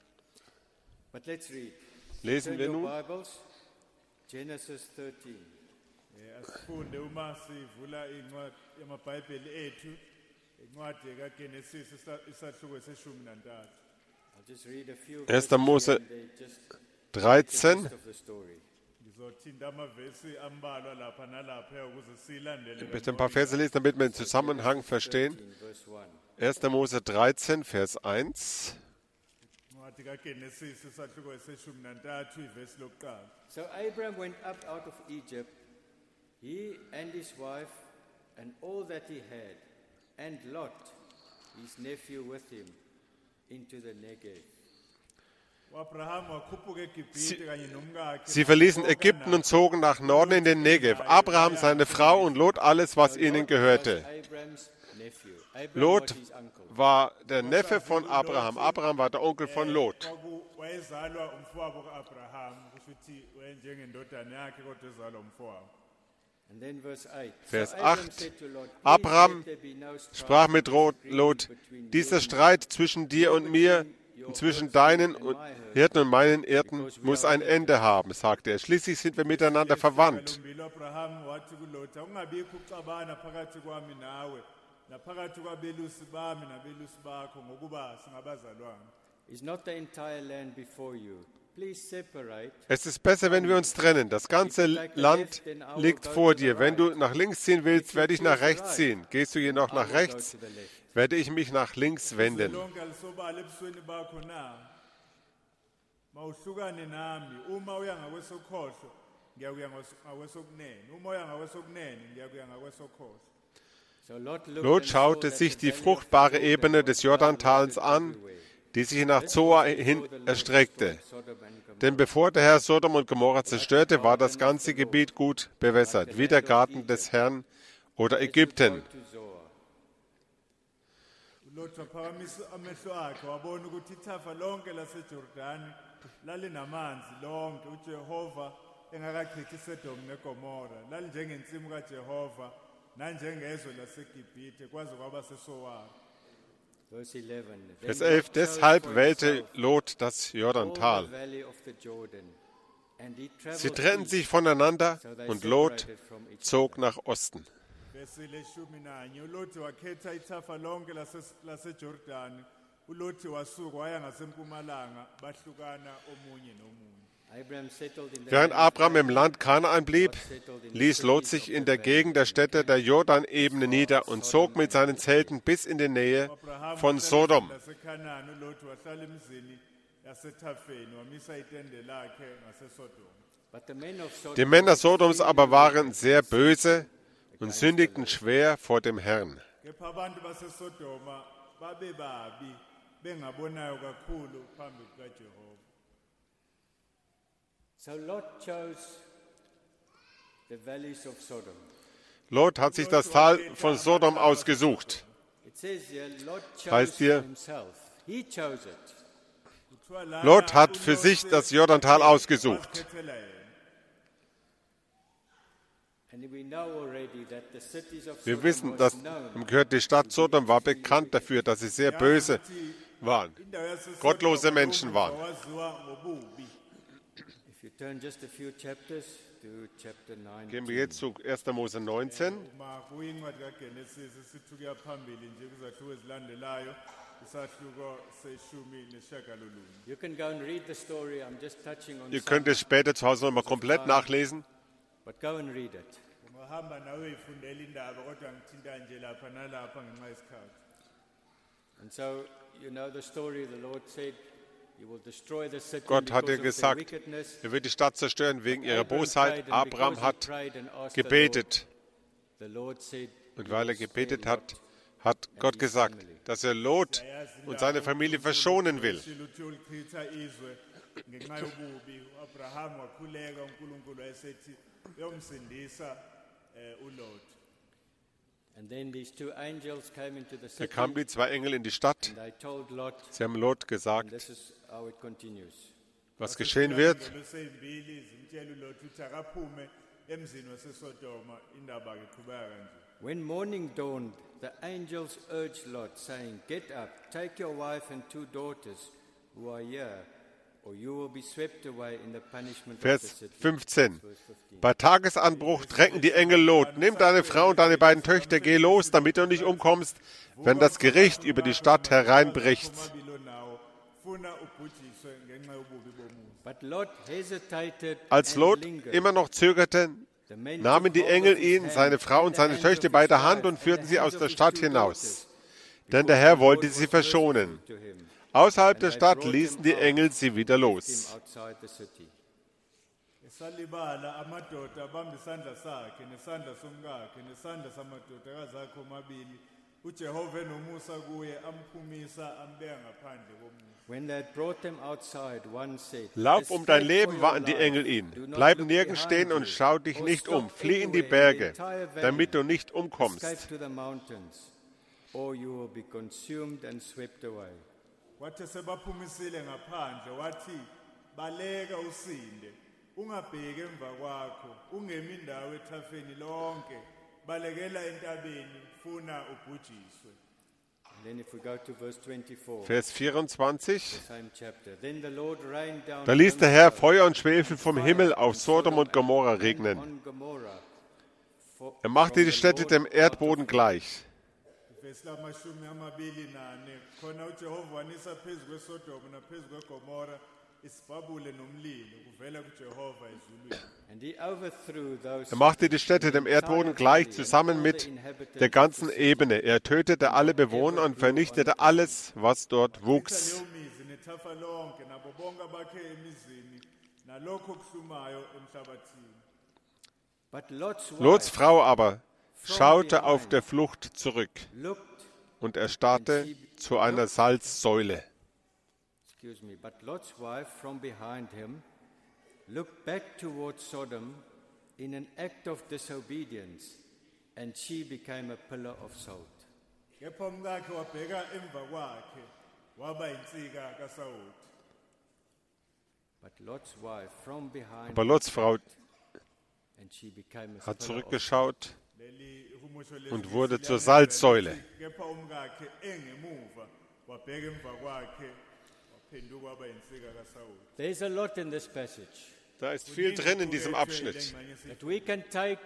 But let's read. Lesen Turn wir your nun Bibles, Genesis 13. Asifunde uma sivula incwadi yamabhayibheli ethu incwadi kaGenesis isahluko seshumi nantathu. I'll just read a few 1. verses Mose here and they just 13, gist of the story. Ngizothinta amavesi ambalwa lapha nalapha ukuze silandele. ich möchte ein paar Verse lesen, damit wir den Zusammenhang verstehen. 13, verse 1. 1. Mose 13, Vers 1. Incwadi kaGenesis isahluko seshumi nantathu ivesi lokuqala. So Abram went up out of Egypt, he and his wife, and all that he had, and Lot, his nephew, with him, into the Negev. U-Abraham wakhuphuka eGibhithe kanye nomkakhe. Sie verließen Ägypten und zogen nach Norden in den Negev. Abraham, seine Frau und Lot, alles, was ihnen gehörte. Abram's nephew. Abram Lot was his uncle. war der Neffe von Abraham. Abraham war der Onkel von Lot. Wayezalwa umfowabo ka-Abraham, kusho ukuthi wayenjengendodana yakhe kodwa ezalwa umfowabo. And then verse 8. Vers So Abram 8. said to Lot, Abraham "Please let there be no strife Sprach mit or Lot: between Dieser you Streit zwischen dir und mir, und zwischen deinen Hirten und meinen Hirten, muss ein Ende haben, sagte er. Schließlich sind wir miteinander verwandt. Ngalombili u-Abraham wathi kuLot, "Akungabikho ukuxabana phakathi kwami nawe, naphakathi kwabelusi bami nabelusi bakho, ngokuba singabazalwane. Is not the entire land before you? Please separate. Es ist besser, wenn wir uns trennen. Das ganze Land liegt vor dir. Wenn du nach links ziehen willst, werde ich nach rechts ziehen. Gehst du jedoch nach rechts, werde ich mich nach links wenden. Lonke alisobala ebusweni bakho na. Mawuhlukane nami, uma uya ngakwesokhohlo, ngiyakuya ngakwesokunene. Uma uya ngakwesokunene, ngiyakuya ngakwesokhohlo." So Lot Lot schaute sich die fruchtbare Ebene des Jordantals an, die sich nach Zoar hin erstreckte. Denn bevor der Herr Sodom und Gomorra zerstörte, war das ganze Gebiet gut bewässert, wie der Garten des Herrn oder Ägypten. uLot waphakamisa amehlo akhe wabona ukuthi ithafa lonke laseJordani lalinamanzi lonke uJehova engakachithi iSodom neGomora lalinjengensimu kaJehova nanjengezwe laseGibhithe kwaze kwaba sesowari. Verse 11. Vers Then 11. Lot chose Deshalb for wählte himself Lot das all the Jordantal. valley of the Jordan, and he Sie traveled trennten east, sich voneinander so they und Lot separated from each zog nach Osten. Verse 11 uLot wakhetha ithafa lonke laseJordani uLot wasuka waya ngasempumalanga bahlukana omunye nomunye. Abram settled in the Während land Abraham im Land Kanaan blieb, Lot settled in the ließ Lot cities sich of in the der valley. Gegend der Städte der Jordanebene nieder und zog mit seinen Zelten bis in die Nähe U-Abraham von wahlala Sodom. laseKhanani uLot wahlala emzini yasethafeni wamisa itende lakhe ngaseSodom. But the men of Sodom Die Männer Sodoms aber waren sehr böse und sündigten schwer vor dem Herrn. Kepha abantu baseSodoma babebabi bengabonayo kakhulu phambi kukaJehova. So Lot chose the valleys of Sodom. Lot hat sich das Tal von Sodom ausgesucht. It says here, Lot chose Heißt hier- for himself. He chose it. Kuthiwa lana Lot hat für uLot sich das Jordantal ausgesucht. wazikhethela yena. And we know already that the cities of Wir Sodom wissen, was dass known. die Stadt Sodom war bekannt dafür, dass sie sehr böse waren. Indawo yaseSodoma Gottlose Menschen waren. waziwa ngobubi. If you turn just a few chapters to chapter 9. Gehen wir jetzt zu 1. Mose 19. uma kuyincwadi kaGenesis sithuka phambili nje kuzahluko ezilandelayo isahluko seshumi neshagalolunye. You can go and read the story. I'm just touching on Ihr some, könnt es später zu Hause nochmal komplett nachlesen. but go and read it. Ungahamba nawe ifundela indaba kodwa ngithinta nje lapha nalapha ngenxa yesikhathi. And so, you know the story. The Lord said, "You will destroy the city Gott because hatte of their gesagt, wickedness." er wird die Stadt zerstören wegen ihrer Abraham Bosheit. prayed, and because Abraham he hat prayed and asked the gebetet. Lord, the Lord said, Und "You weil er will spare gebetet Lot." hat, hat Gott gesagt, dass er Lot und seine Familie verschonen will. Uthi ulichitha izwe ngenxa yobubi uAbraham wakhuleka uNkulunkulu wayesethi uyomsindisa uLot. And then these two angels came into the Da city, kamen die zwei Engel in die Stadt. and they told Lot, Sie haben Lot and gesagt, this is how it continues. was geschehen wird. Losembili zimtshela uLot uthi akaphume emzini waseSodoma indaba ke qhubeka kanje. When morning dawned, the angels urged Lot, saying, "Get up, take your wife and 2 daughters who are here, or you will be swept away in the punishment of the Vers city." 15. Verse 15. Bei Tagesanbruch drängen die Engel Lot, nimm deine Frau und deine beiden Töchter, geh los, damit du nicht umkommst, wenn das Gericht über die Stadt hereinbricht. Omabili onawo funa ubhujiswe ngenxa yobubi bomuzi. But Lot hesitated Als and Lot lingered. immer noch zögerte, The men nahmen took die hold Engel of his ihn, hand seine Frau und and the seine hands Töchter of bei his der Hand wife und and führten the sie hands aus of der his Stadt 2 hinaus. daughters, Denn der because Herr the wollte Lord sie was verschonen. merciful to him. Außerhalb And der they Stadt brought ließen him die out, Engel sie wieder left los. him outside the city. Esalibala amadoda abamba isandla sakhe nesandla somkakhe nesandla samadodakazi akhe omabili uJehova enomusa kuye amphumisa ambeka ngaphandle komuzi. When they had brought them outside, one said, Lauf um dein "Escape Leben, for your warnten die life. Engel ihn. Do not Bleib look nirgends behind stehen you, und schau dich or nicht um. stop Flieh in die anywhere in the Berge, entire valley. damit du nicht Escape umkommst. to the mountains, or you will be consumed and swept away." Wathi sebaphumisile ngaphandle wathi baleka usinde ungabheki emva kwakho ungemi indawo ethafeni lonke balekela entabeni funa ubhujiswe. And then if we go to verse 24, Vers 24. same chapter. Then the Lord rained down Da ließ der Herr brimstone Feuer und Schwefel vom Himmel auf on Sodom und Gomorra and regnen. on Gomorrah, Er machte from die the Städte Lord dem out Erdboden of gleich. Verse lamashumi amabili nane khona uJehova wanisa phezu kweSodoma naphezu kweGomora isibhabule nomlilo kuvela kuJehova ezulwini. And he overthrew those Er machte die Städte dem Erdboden gleich, zusammen mit der ganzen Ebene. Er tötete alle Bewohner und vernichtete alles, was dort wuchs. Leyo mizi nethafa lonke nabo bonke abakhe emizini nalokho okuhlumayo emhlabathini. But Lot's Lots wife Frau aber schaute auf der Flucht zurück looked, und erstarrte zu einer Salzsäule. but Lot's wife from behind him looked back towards Sodom in an act of disobedience, and she became a pillar of salt. Kepha umkakhe wabheka emva kwakhe waba insika kaSawuli. But Lot's wife from behind Aber Lots Frau and she became a hat pillar of salt. zurückgeschaut Leli ihumusho und lesibili wurde zur liyalandela Salzsäule. lithi, kepha umkakhe engemuva wabheka emva kwakhe waphenduka waba insika kaSawuli. There's a lot in this passage Da ist viel drin in diesem Abschnitt. that we can take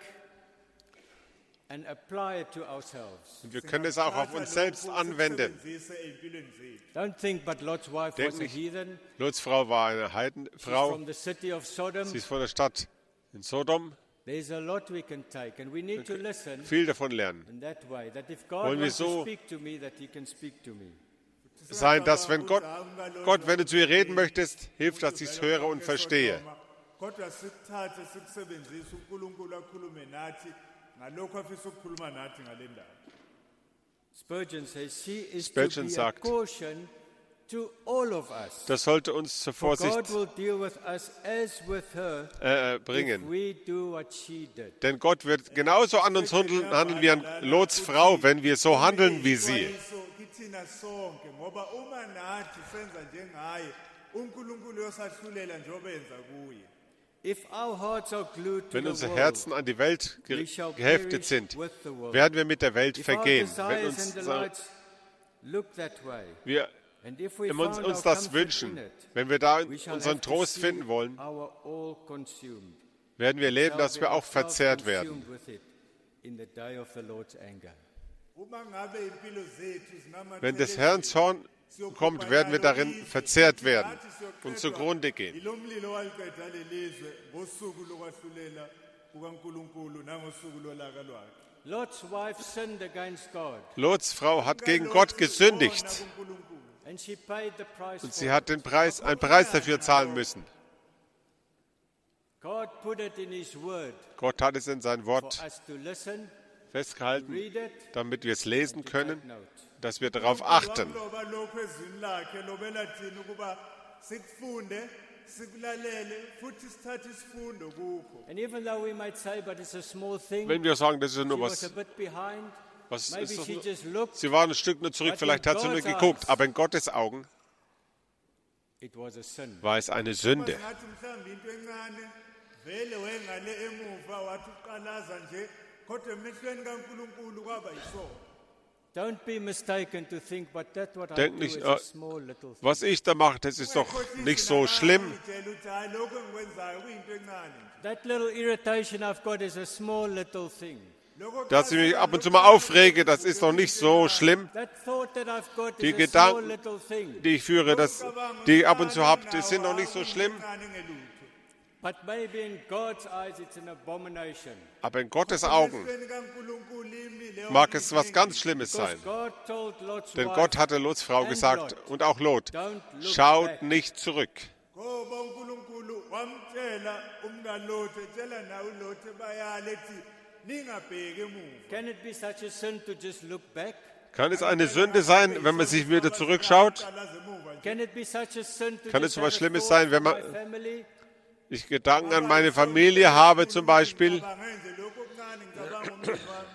and apply it to ourselves. Und wir können es auch auf uns selbst anwenden. Don't think, but Lot's wife Denk was a nicht. heathen. Lots Frau war eine She's Heidenfrau. from the city of Sodom. Sie ist von der Stadt in Sodom. There's a lot we can take, and we need to listen Viel davon lernen. in that way, that if God Wollen wir wants to so speak to me, that he can speak to me. Sein, dass wenn Gott, wenn du zu ihr reden möchtest, hilft, dass ich es höre und verstehe. Kodwa sikuthathe sikusebenzise uNkulunkulu akhulume nathi ngalokho afisa ukukhuluma nathi ngale ndaba. Spurgeon says she is Spurgeon to be sagt, a caution to all of us. Das sollte uns zur For Vorsicht God will deal with us as with her if bringen. we do what she did. Denn Gott wird genauso an uns handeln wie an Lots Frau, wenn wir so handeln wie sie. Ixwayiso kithina sonke ngoba uma nathi senza njengaye uNkulunkulu uyosahlulela njengoba enza kuye. If our hearts are glued to Wenn the unsere world, Herzen an die Welt we shall geheftet perish sind, with the world. werden wir mit der Welt If our vergehen. Wenn desires and uns delights look that way, wir And if we uns found uns our das comfort wünschen, in it, wenn wir da we shall unseren have to Trost see finden wollen, our all consumed. werden wir erleben, dass wir auch Ourselves verzehrt werden. consumed with it in the day of the Lord's anger. Uma ngabe impilo zethu zinamathele Wenn des Herrn Zorn kommt, werden wir darin verzehrt werden und zugrunde gehen. Ilomlilo waliqeda lelizwe ngosuku lokwahlulela kukaNkulunkulu nangosuku lolaka lwakhe. Lot's wife sinned against God, Lots Frau hat gegen Gott gesündigt and she paid the price und for sie hat einen Preis dafür zahlen müssen. it. God put it in His Word Gott hat es in sein for Wort us to listen, festgehalten, read it, damit wir es lesen to können, take note. dass wir darauf achten. Wamloba lokhu ezwini lakhe lobela thina ukuba sikufunde sikulalele futhi sithathe isifundo kukho. And even though we might say, but it's a small thing, Wenn wir sagen, das ist she nur was a was, bit behind, was maybe ist das she nur? just looked, Sie waren ein Stück nur zurück, vielleicht hat sie nur geguckt, aber in Gottes Augen it was a sin. war es eine Sünde. Ngathi mhlawumbe into encane vele wengale emuva wathi uqalaza nje kodwa emehlweni kaNkulunkulu kwaba yiso. Don't be mistaken to think, but that what I Denk do nicht, is a small little thing. Was ich da mache, das ist doch nicht so schlimm. Ngitshela ukuthi hayi lokhu engikwenzayo kuyinto encane. That little irritation I've got is a small little thing. Dass ich mich ab und zu mal aufrege, das ist doch nicht so schlimm. That thought that I've got Die is a small Gedanken, little thing. die ich führe, die ich ab und zu habe, die sind doch nicht so schlimm. But maybe in God's eyes it's an abomination. Aber in Gottes Augen mag es was ganz Schlimmes Because sein. God told Lot's Denn wife, Gott hatte Lots Frau and gesagt Lot, und auch Lot, don't look schaut back. nicht zurück. Ngoba uNkulunkulu wamtshela umkaLothe tshela nawe uLothe bayale ethi ningabheki emuva. Can it be such a sin to just look back? Kann es eine Sünde sein, wenn man sich wieder zurückschaut? Qalaza emuva nje. Can it be such a sin to Kann es just so was have a Schlimmes thought sein, wenn for man- my family? Ich Gedanken an meine Familie habe zum Beispiel. Ngicabanga nje lokhu okuncane ngicabanga umndeni wami.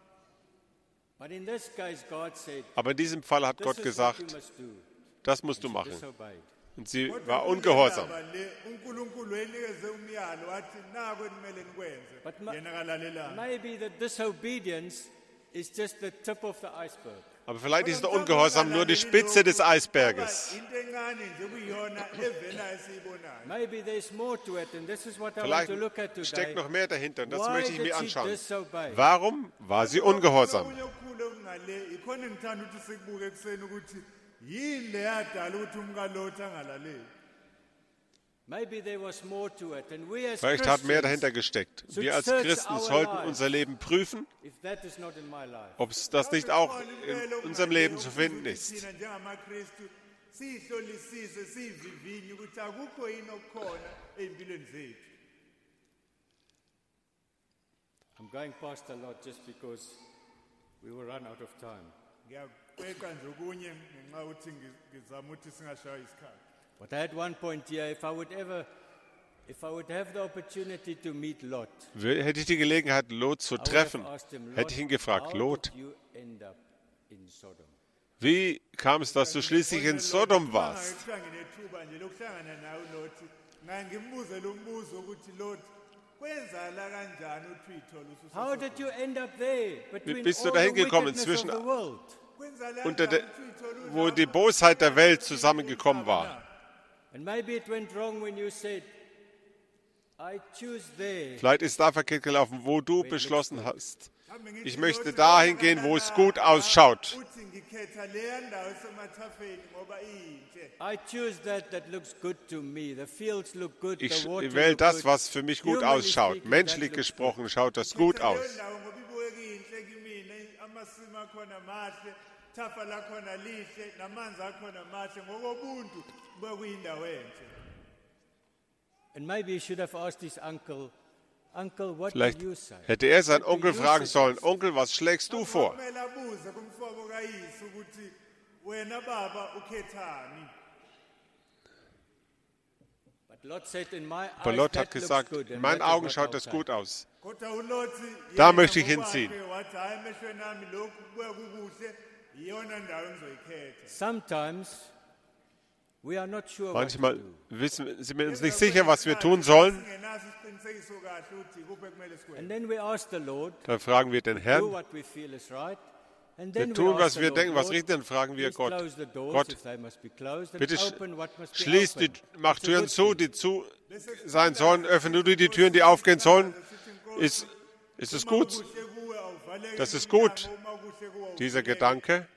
But in this case, God said, Aber in diesem Fall hat this Gott is what you gesagt, must do. das musst du machen. Disobeyed. Und sie Kodwa war kule ungehorsam. ndaba le, uNkulunkulu enikeze umyalo wathi naku ekumele nikwenze. But Yena kalalelanga. maybe the disobedience is just the tip of the iceberg. Aber vielleicht ist der Ungehorsam nur die Spitze des Eisberges. Into encane nje kuyiyona evela esiyibonayo. Maybe there's more to it, and this is what I want Vielleicht to look at today. steckt noch mehr dahinter und das Why möchte ich did mir she anschauen. disobey? Warum war sie ungehorsam? Okunye okukhulu okungale ikhona ngithanda ukuthi sikubuke ekuseni ukuthi yini le yadala ukuthi umkaLothi angalaleli. Maybe there was more to it, and we as Vielleicht hat mehr Christians, dahinter gesteckt. Wir als Christen sollten unser Leben prüfen, if that is not in my life, ob es das nicht auch in unserem Leben zu finden ist. Thina njengamakristu sihlolisise sivivinye ukuthi akukho yini okukhona empilweni zethu. I'm going past a lot just because we will run out of time. Ngiyaqeqa nje okunye ngenxa yokuthi ngizama ukuthi singashaya isikhathi. But I had one point here, if I would have the opportunity to meet Lot, Hätte ich die Gelegenheit, Lot zu I would treffen, have asked him, hätte ich ihn gefragt, how Lot, did you end up in Sodom? wie kam es, dass du schließlich in Sodom warst? Kuthiwa nginethuba nje lokuhlangana nawe Lothi. Ngangimbuze lo mbuzo ukuthi Lothi kwenzala kanjani uthi uyithola How did you end up there between bist du all dahin the gekommen wickedness zwischen- of the world? Unter wo die Bosheit der Welt zusammengekommen war. And maybe it went wrong when you said, I choose there. Vielleicht ist da verkehrt gelaufen, wo du beschlossen hast, ich möchte dahin gehen, wo es gut ausschaut. Uthi ngikhetha leya ndawo esemathafeni ngoba inhle. I choose that looks good to me. The fields look good, Ich the water wähle look das, good. was für mich gut Humanly ausschaut. speaking, Menschlich that looks gesprochen schaut das gut Ngikhetha leyo aus. ndawo ngoba ibukeka inhle kimina, amasimu akhona mahle, thafa lakhona lihle, namanzi akhona mahle, ngokobuntu kuba kuyindawo enhle. And maybe he should have asked his uncle, Uncle, what do Vielleicht you say? hätte er seinen Onkel fragen sollen, Onkel, was schlägst du vor? Kumele abuze kumfowabo kayise ukuthi wena baba ukhethani. But Lot said, in my Aber eyes, Lot that hat gesagt, looks good, in and meinen that is Augen what schaut I'll das take. gut aus. Kodwa uLothi Da yena möchte ich ngokwakhe hinziehen. wathi hayi emehlweni ami lokhu kubuya kukuhle iyona ndawo engizoyikhetha. Sometimes we are not sure Manchmal what to do. sind wir uns nicht sicher, was wir tun sollen. Singenaso isiqinisekiso kahle ukuthi ikuphi ekumele sikwenze. And then we ask the Lord, Dann fragen wir den do Herrn what we feel is right. Wir tun, was wir denken, was richtig, dann fragen wir Gott, Gott, bitte schließ mach Türen zu, die zu sein sollen, öffne du die Türen, die aufgehen sollen. Ist es gut? Das ist gut, dieser Gedanke.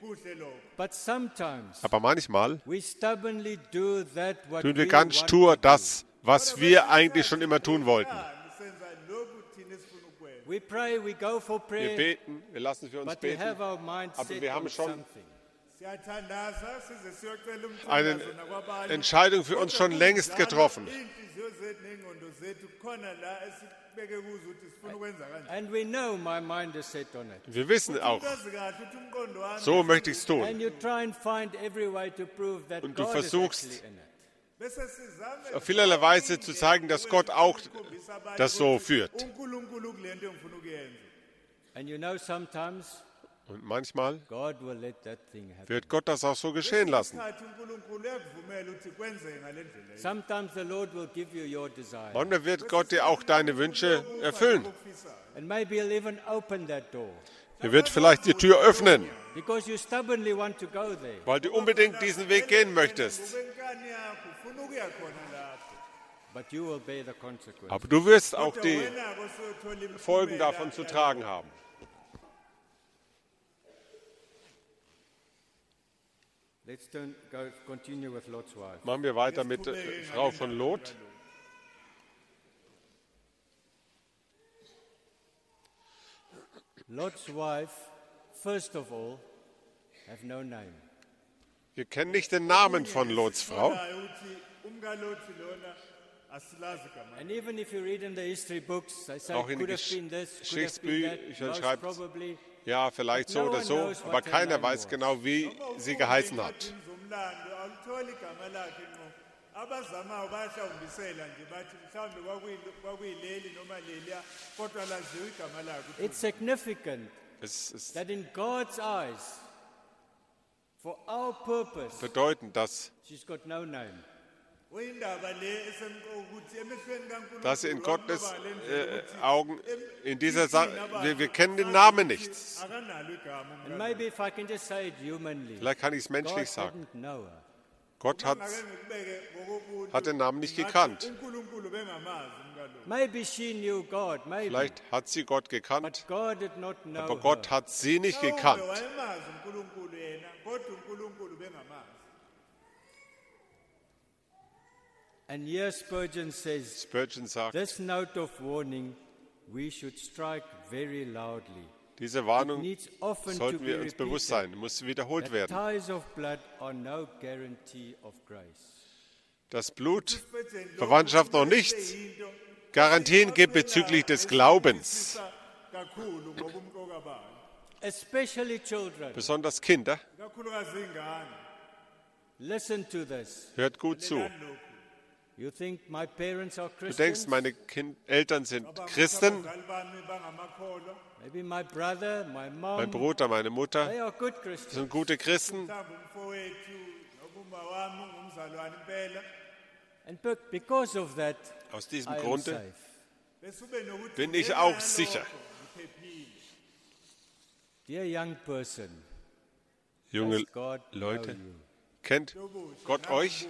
Aber manchmal tun wir ganz stur das, was wir eigentlich schon immer tun wollten. Wir beten, wir lassen für uns beten, aber wir haben schon eine Entscheidung für uns schon längst getroffen. Wir wissen auch, so möchte ich es tun. Und du versuchst auf vielerlei Weise zu zeigen, dass Gott auch das so führt. Und manchmal wird Gott das auch so geschehen lassen. Manchmal wird Gott dir auch deine Wünsche erfüllen. Er wird vielleicht die Tür öffnen, weil du unbedingt diesen Weg gehen möchtest. Aber du wirst auch die Folgen davon zu tragen haben. Machen wir weiter mit der Frau von Lot. Lot's wife, first of all, have no name. Wir kennen nicht den Namen von Lots Frau. And even if you read in the history books, they say Auch in could den have been this, could have been that, Geschichtsbüchern most schreibt probably. ja, vielleicht so oder so, aber keiner weiß genau, wie sie geheißen hat. It's significant Es ist that in God's eyes, for our purpose, bedeutend, dass she's got no name. in Gottes Augen in dieser Sache, wir kennen den Namen nicht. And maybe if I can just say it humanly, Vielleicht kann ich es God menschlich sagen. didn't know her. Gott hat den Namen nicht gekannt. Maybe she knew God, maybe, Vielleicht hat sie Gott gekannt, but God did not know aber her. Gott hat sie nicht gekannt. And here Spurgeon says, Spurgeon sagt, this note of warning we should strike very loudly. diese Warnung Needs often to sollten be wir uns bewusst repeated. sein, muss wiederholt That werden. ties of blood are no guarantee of grace. Dass Blut, Verwandtschaft noch nichts Garantien gibt bezüglich des Glaubens. Especially children. Besonders Kinder, Listen to this. hört gut zu. You think my parents are Du Christians? denkst, meine Eltern sind Christen, Maybe my brother, my mom. mein Bruder, meine Mutter They are good Christians. sind gute Christen. And because of that, Aus diesem I am Grunde safe. bin ich auch sicher. Dear young person, Junge does God Leute, know you? kennt Gott euch?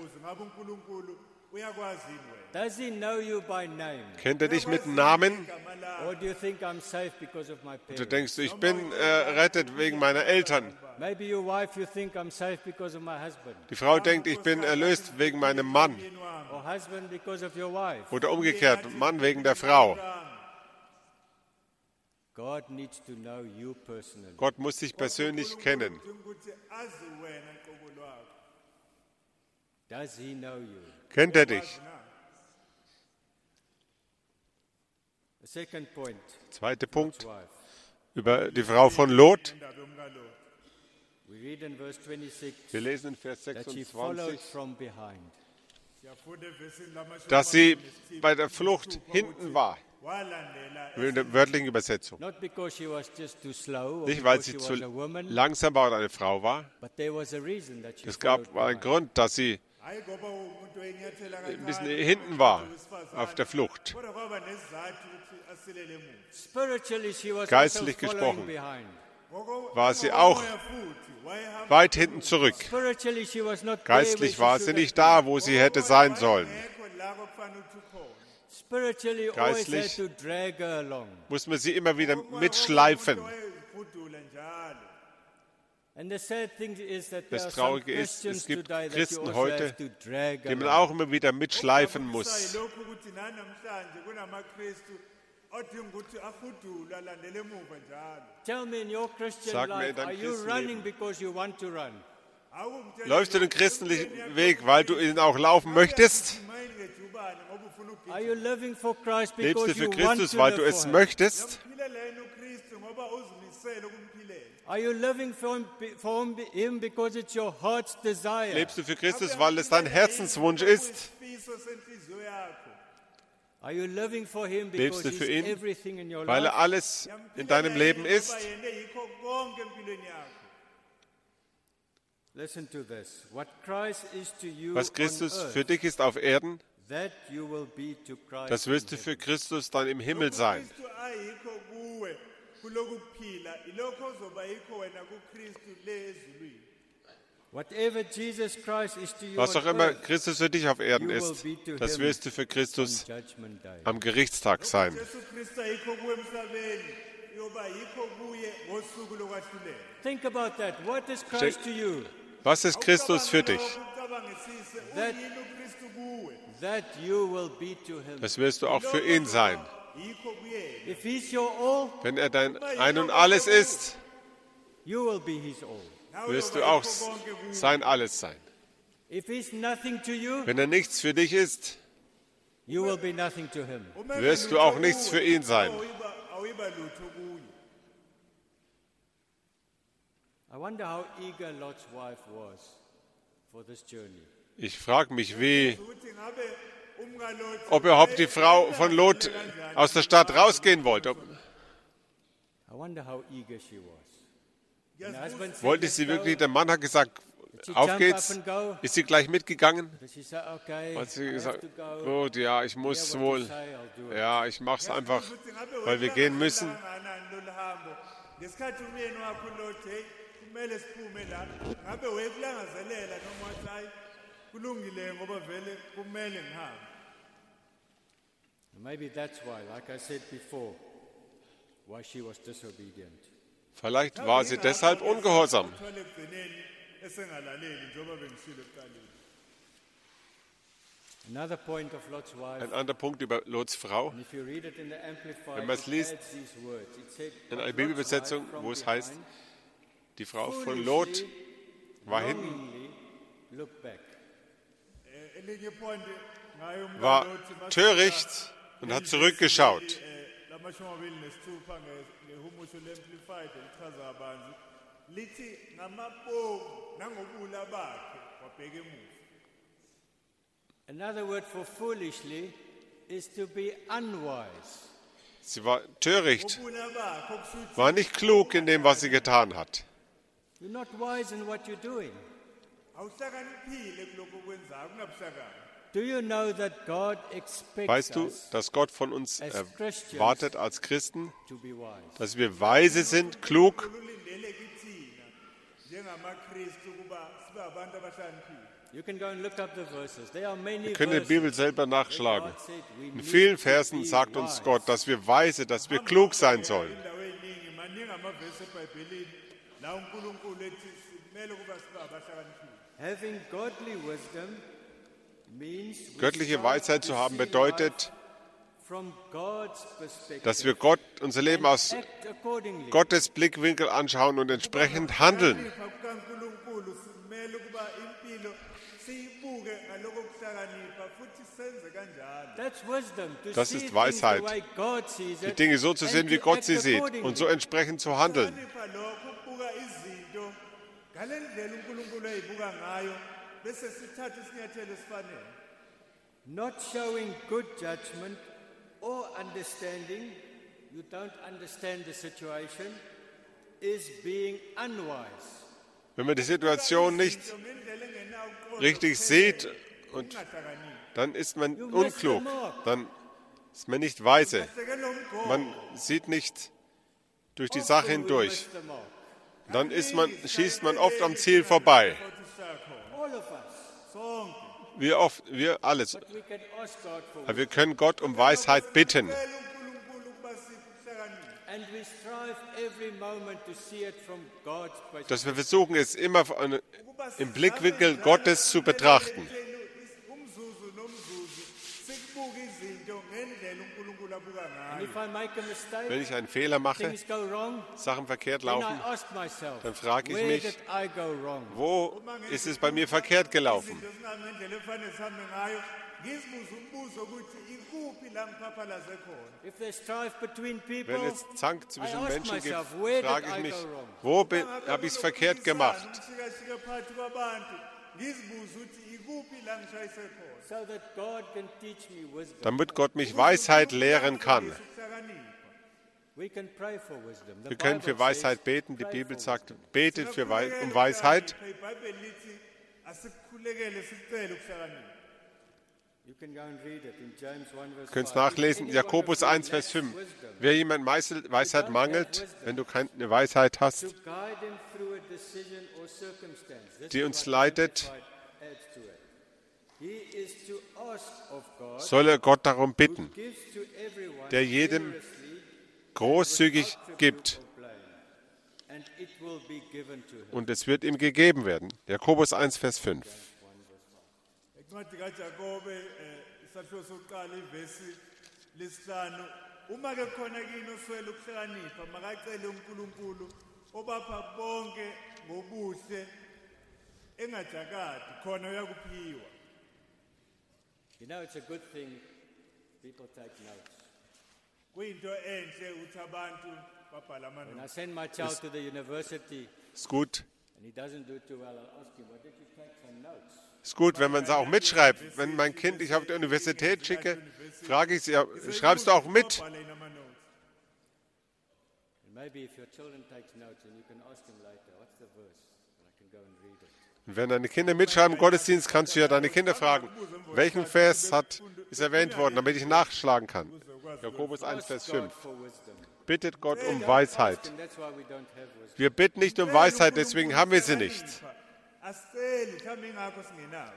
Does he know you by name? Kennt er dich mit Namen? Or do you think I'm safe because of my Du parents? denkst, ich bin errettet wegen meiner Eltern. Maybe your wife, you think I'm safe because of my husband. Die Frau denkt, ich bin erlöst wegen meinem Mann. Or husband because of your wife. Oder umgekehrt, Mann wegen der Frau. God needs to know you personally. Gott muss dich persönlich kennen. Does he know you? Kennt er dich? The second point, Zweiter Punkt wife. über die Frau von Lot. We read in verse 26 Wir lesen in Vers that she followed 26, from behind. dass sie bei der Flucht hinten war. In der wörtlichen Übersetzung. Not because she was just too slow or Nicht, weil because sie she zu was a woman, langsam war oder eine Frau war. but there was a reason that she Es followed war ein behind. Grund, dass sie ein bisschen hinten war auf der Flucht. Spiritually, she was Geistlich also following gesprochen. behind. war sie auch weit hinten zurück. Spiritually, she was not there where Geistlich she war should sie have nicht been. da, wo sie hätte sein sollen. Spiritually, always Geistlich had to drag her along. Muss man sie immer wieder mitschleifen. And the sad thing is that there Das are some Traurige ist, Christians es gibt today that you Christen also heute, have to drag die man along. auch immer wieder mitschleifen muss. Tell me in your Christian Sag mir in life, deinem are you Christenleben. running because you want to run? Läufst du den christlichen Weg, weil du ihn auch laufen möchtest? Are you living for Christ Lebst because du für you want Christus, to weil live du for es Him? möchtest? Are you living for him because it's your heart's desire? Lebst du für Christus, weil es dein Herzenswunsch ist? Are you living for him Lebst because du für he's ihn, everything in your weil er life? alles in deinem Leben ist? Listen to this. What Christ is to you Was on Christus earth, für dich ist auf Erden, that you will be to Christ das wirst du in für heaven. Christus dann im Himmel sein. Whatever Jesus Christ is to you Was on auch immer earth, Christus für dich auf Erden ist, das wirst du für on Christus Judgment Day. am Gerichtstag sein. Think about that. What is Christ to you? Was ist Christus für dich? That you will be to him. Das wirst du auch für ihn sein. If he's your all, Wenn er dein Ein und Alles ist, you will be his all. wirst du auch sein Alles sein. If he's nothing to you, Wenn er nichts für dich ist, you will be nothing to him. wirst du auch nichts für ihn sein. I wonder how eager Lot's wife was for this journey. Ich frage mich, ob überhaupt die Frau von Lot aus der Stadt rausgehen wollte. I wonder how eager she was. And the husband said, Wollte "Let's sie go." wirklich, der Mann hat gesagt, Did she auf jump geht's. up and go? Ist sie gleich mitgegangen? Did she say, okay, Hat sie I have gesagt, to go. gut, ja, ich muss Hear what you wohl. say, I'll do it. Ja, ich mach's einfach, weil wir gehen müssen. ngesikhathi umyeni wakho uLothi hey kumele siphume la ngabe wekulangazelela noma uthi hayi kulungile ngoba vele kumele ngihambe. Maybe that's why, like I said before, why she was disobedient. Vielleicht war sie deshalb ungehorsam. Uthole ekugcineni esengalaleli njengoba bengishilo ekuqaleni. Another point of Lot's wife, Ein anderer Punkt über Lots Frau. and if you read it in the Amplified, Wenn man es it liest, adds these words. It said, in einer "But Bibelübersetzung, Lot's wife wo es from heißt, behind die Frau von Lot war hinten, longingly looked back." Elinye point ngayo war umlothi töricht und hat zurückgeschaut. lamashumi amabili nesithupha ngehumusho le-amplified elichaza kabanzi lithi ngamabomu nangobula bakhe wabheka emuva. Another word for foolishly is to be unwise. Sie war töricht, Obula bakhe okusho ukuthi war nicht klug in dem, was sie getan hat. You're not wise in what you're doing. awuhlakaniphile kulokho okwenzayo akunabuhlakani. Do you know that God expects Weißt du, us dass Gott von uns erwartet als Christen, to be wise? dass wir weise sind, klug? Ulindele kithina njengamakristu ukuba sibe abantu abahlakaniphile. You can go and look up the verses. There are many Wir können die verses. Bibel selber nachschlagen. God said we In need vielen to Versen be sagt uns wise. Gott, dass wir weise, dass wir klug sein sollen. Indawo eningi maningi amavesi eBhayibhelini la uNkulunkulu ethi kumele ukuba sibe abahlakaniphile. Having godly wisdom means we Göttliche start Weisheit to zu haben see bedeutet, life from God's perspective dass wir Gott, unser Leben aus and act accordingly. Gottes Blickwinkel anschauen und entsprechend handeln. Ukuhlakanipha kukaNkulunkulu simele ukuba impilo siyibuke ngaloko kuhlakanipha futhi senze kanjalo. That's wisdom. To Das see ist things Weisheit. the way God sees Die it Dinge so zu and sehen, wie to Gott act sie sieht accordingly. und so entsprechend zu handeln. Ukuhlakanipha lokho ukubuka izinto ngale ndlela uNkulunkulu ayibuka ngayo bese sithatha isinyathelo esifanele. Not showing good judgment or understanding, you don't understand the situation, is being unwise. Wenn man die Situation nicht Ngendlela engenawo uqondo richtig sieht, und ungahlakaniphi. dann ist man unklug, dann ist man nicht weise. Sekelo umgomo Man sieht nicht durch die Sache Often we hindurch. miss the mark. dann schießt man oft am Ziel vorbei. All of us. sonke Wir alles. But we can ask God for Aber wir können Gott um Weisheit bitten. Cela uNkulunkulu ukuba siphe ukuhlakanipha. and we strive every moment to see it from God's perspective. Dass wir versuchen, es immer im Blickwinkel Gottes zu betrachten. Umzuzu nomzuzu sikubuka izinto ngendlela uNkulunkulu abuka And ngayo. if I make a mistake, Wenn ich einen Fehler mache, things go wrong, Sachen verkehrt then I laufen, ask myself, dann frage ich where mich, did I go wrong? wo ist es bei mir verkehrt gelaufen? Izinto zingangendlela efanele sihambe ngayo. Ngizibuza umbuzo ukuthi ikuphi la ngiphaphalaze khona. If there's strife between people, Wenn es Zank zwischen I ask Menschen gibt, myself, where frage did ich I mich, go wrong? wo habe ich es verkehrt gemacht? Ngishika phakathi kwabantu ngizibuza ukuthi ikuphi la ngishayise khona. so that God can teach me wisdom. Damit Gott mich Weisheit lehren kann. Ukuhlakanipha. We can pray for wisdom. The Wir können für Bible Weisheit says, beten. Die pray Bibel for sagt, wisdom. betet um Weisheit. iBhayibheli lithi asikhulekele sicele ukuhlakanipha. You can go and read it in James 1 verse Ihr könnt es 5. nachlesen, If Jakobus anyone 1, Vers lacks 5. wisdom, Wer jemand Weisheit mangelt, wenn du keine Weisheit hast, to guide him through a decision or circumstance. This die is uns what leitet, Amplified adds to it. He is to ask of God, soll er Gott darum bitten, gives to everyone der jedem generously großzügig gibt, or blame, and it will be given to him. und es wird ihm gegeben werden. Jakobus 1, Vers 5. Incwadi kaJakobe isahluko sokuqala ivesi lesihlanu uma ke khona kini oswele ukuhlakanipha makacele uNkulunkulu obapha bonke ngobuhle engajakadi khona uyakuphiwa. You know, it's a good thing people take notes. Kuyinto enhle ukuthi abantu babhala When I amanothi. send my child to the university Ist gut. and he doesn't do too well, I'll ask him, what did you take some notes? Ist gut, wenn man es auch mitschreibt. Wenn mein Kind ich auf die Universität schicke, frage ich sie, ja, schreibst du auch mit? Babhala yini amanothi. And maybe if your children takes notes, and you can ask him later, what's the verse? And I can go and read it. Und wenn deine Kinder mitschreiben im Gottesdienst, kannst du ja deine Kinder fragen, welchen Vers ist erwähnt worden, damit ich nachschlagen kann. Jakobus 1, Vers Ask God 5. for wisdom. Bittet Gott um Weisheit. And that's why we don't have wisdom. Wir bitten nicht um Weisheit, deswegen haben wir sie nicht. Asiceli mhlawumbe ingakho singenayo.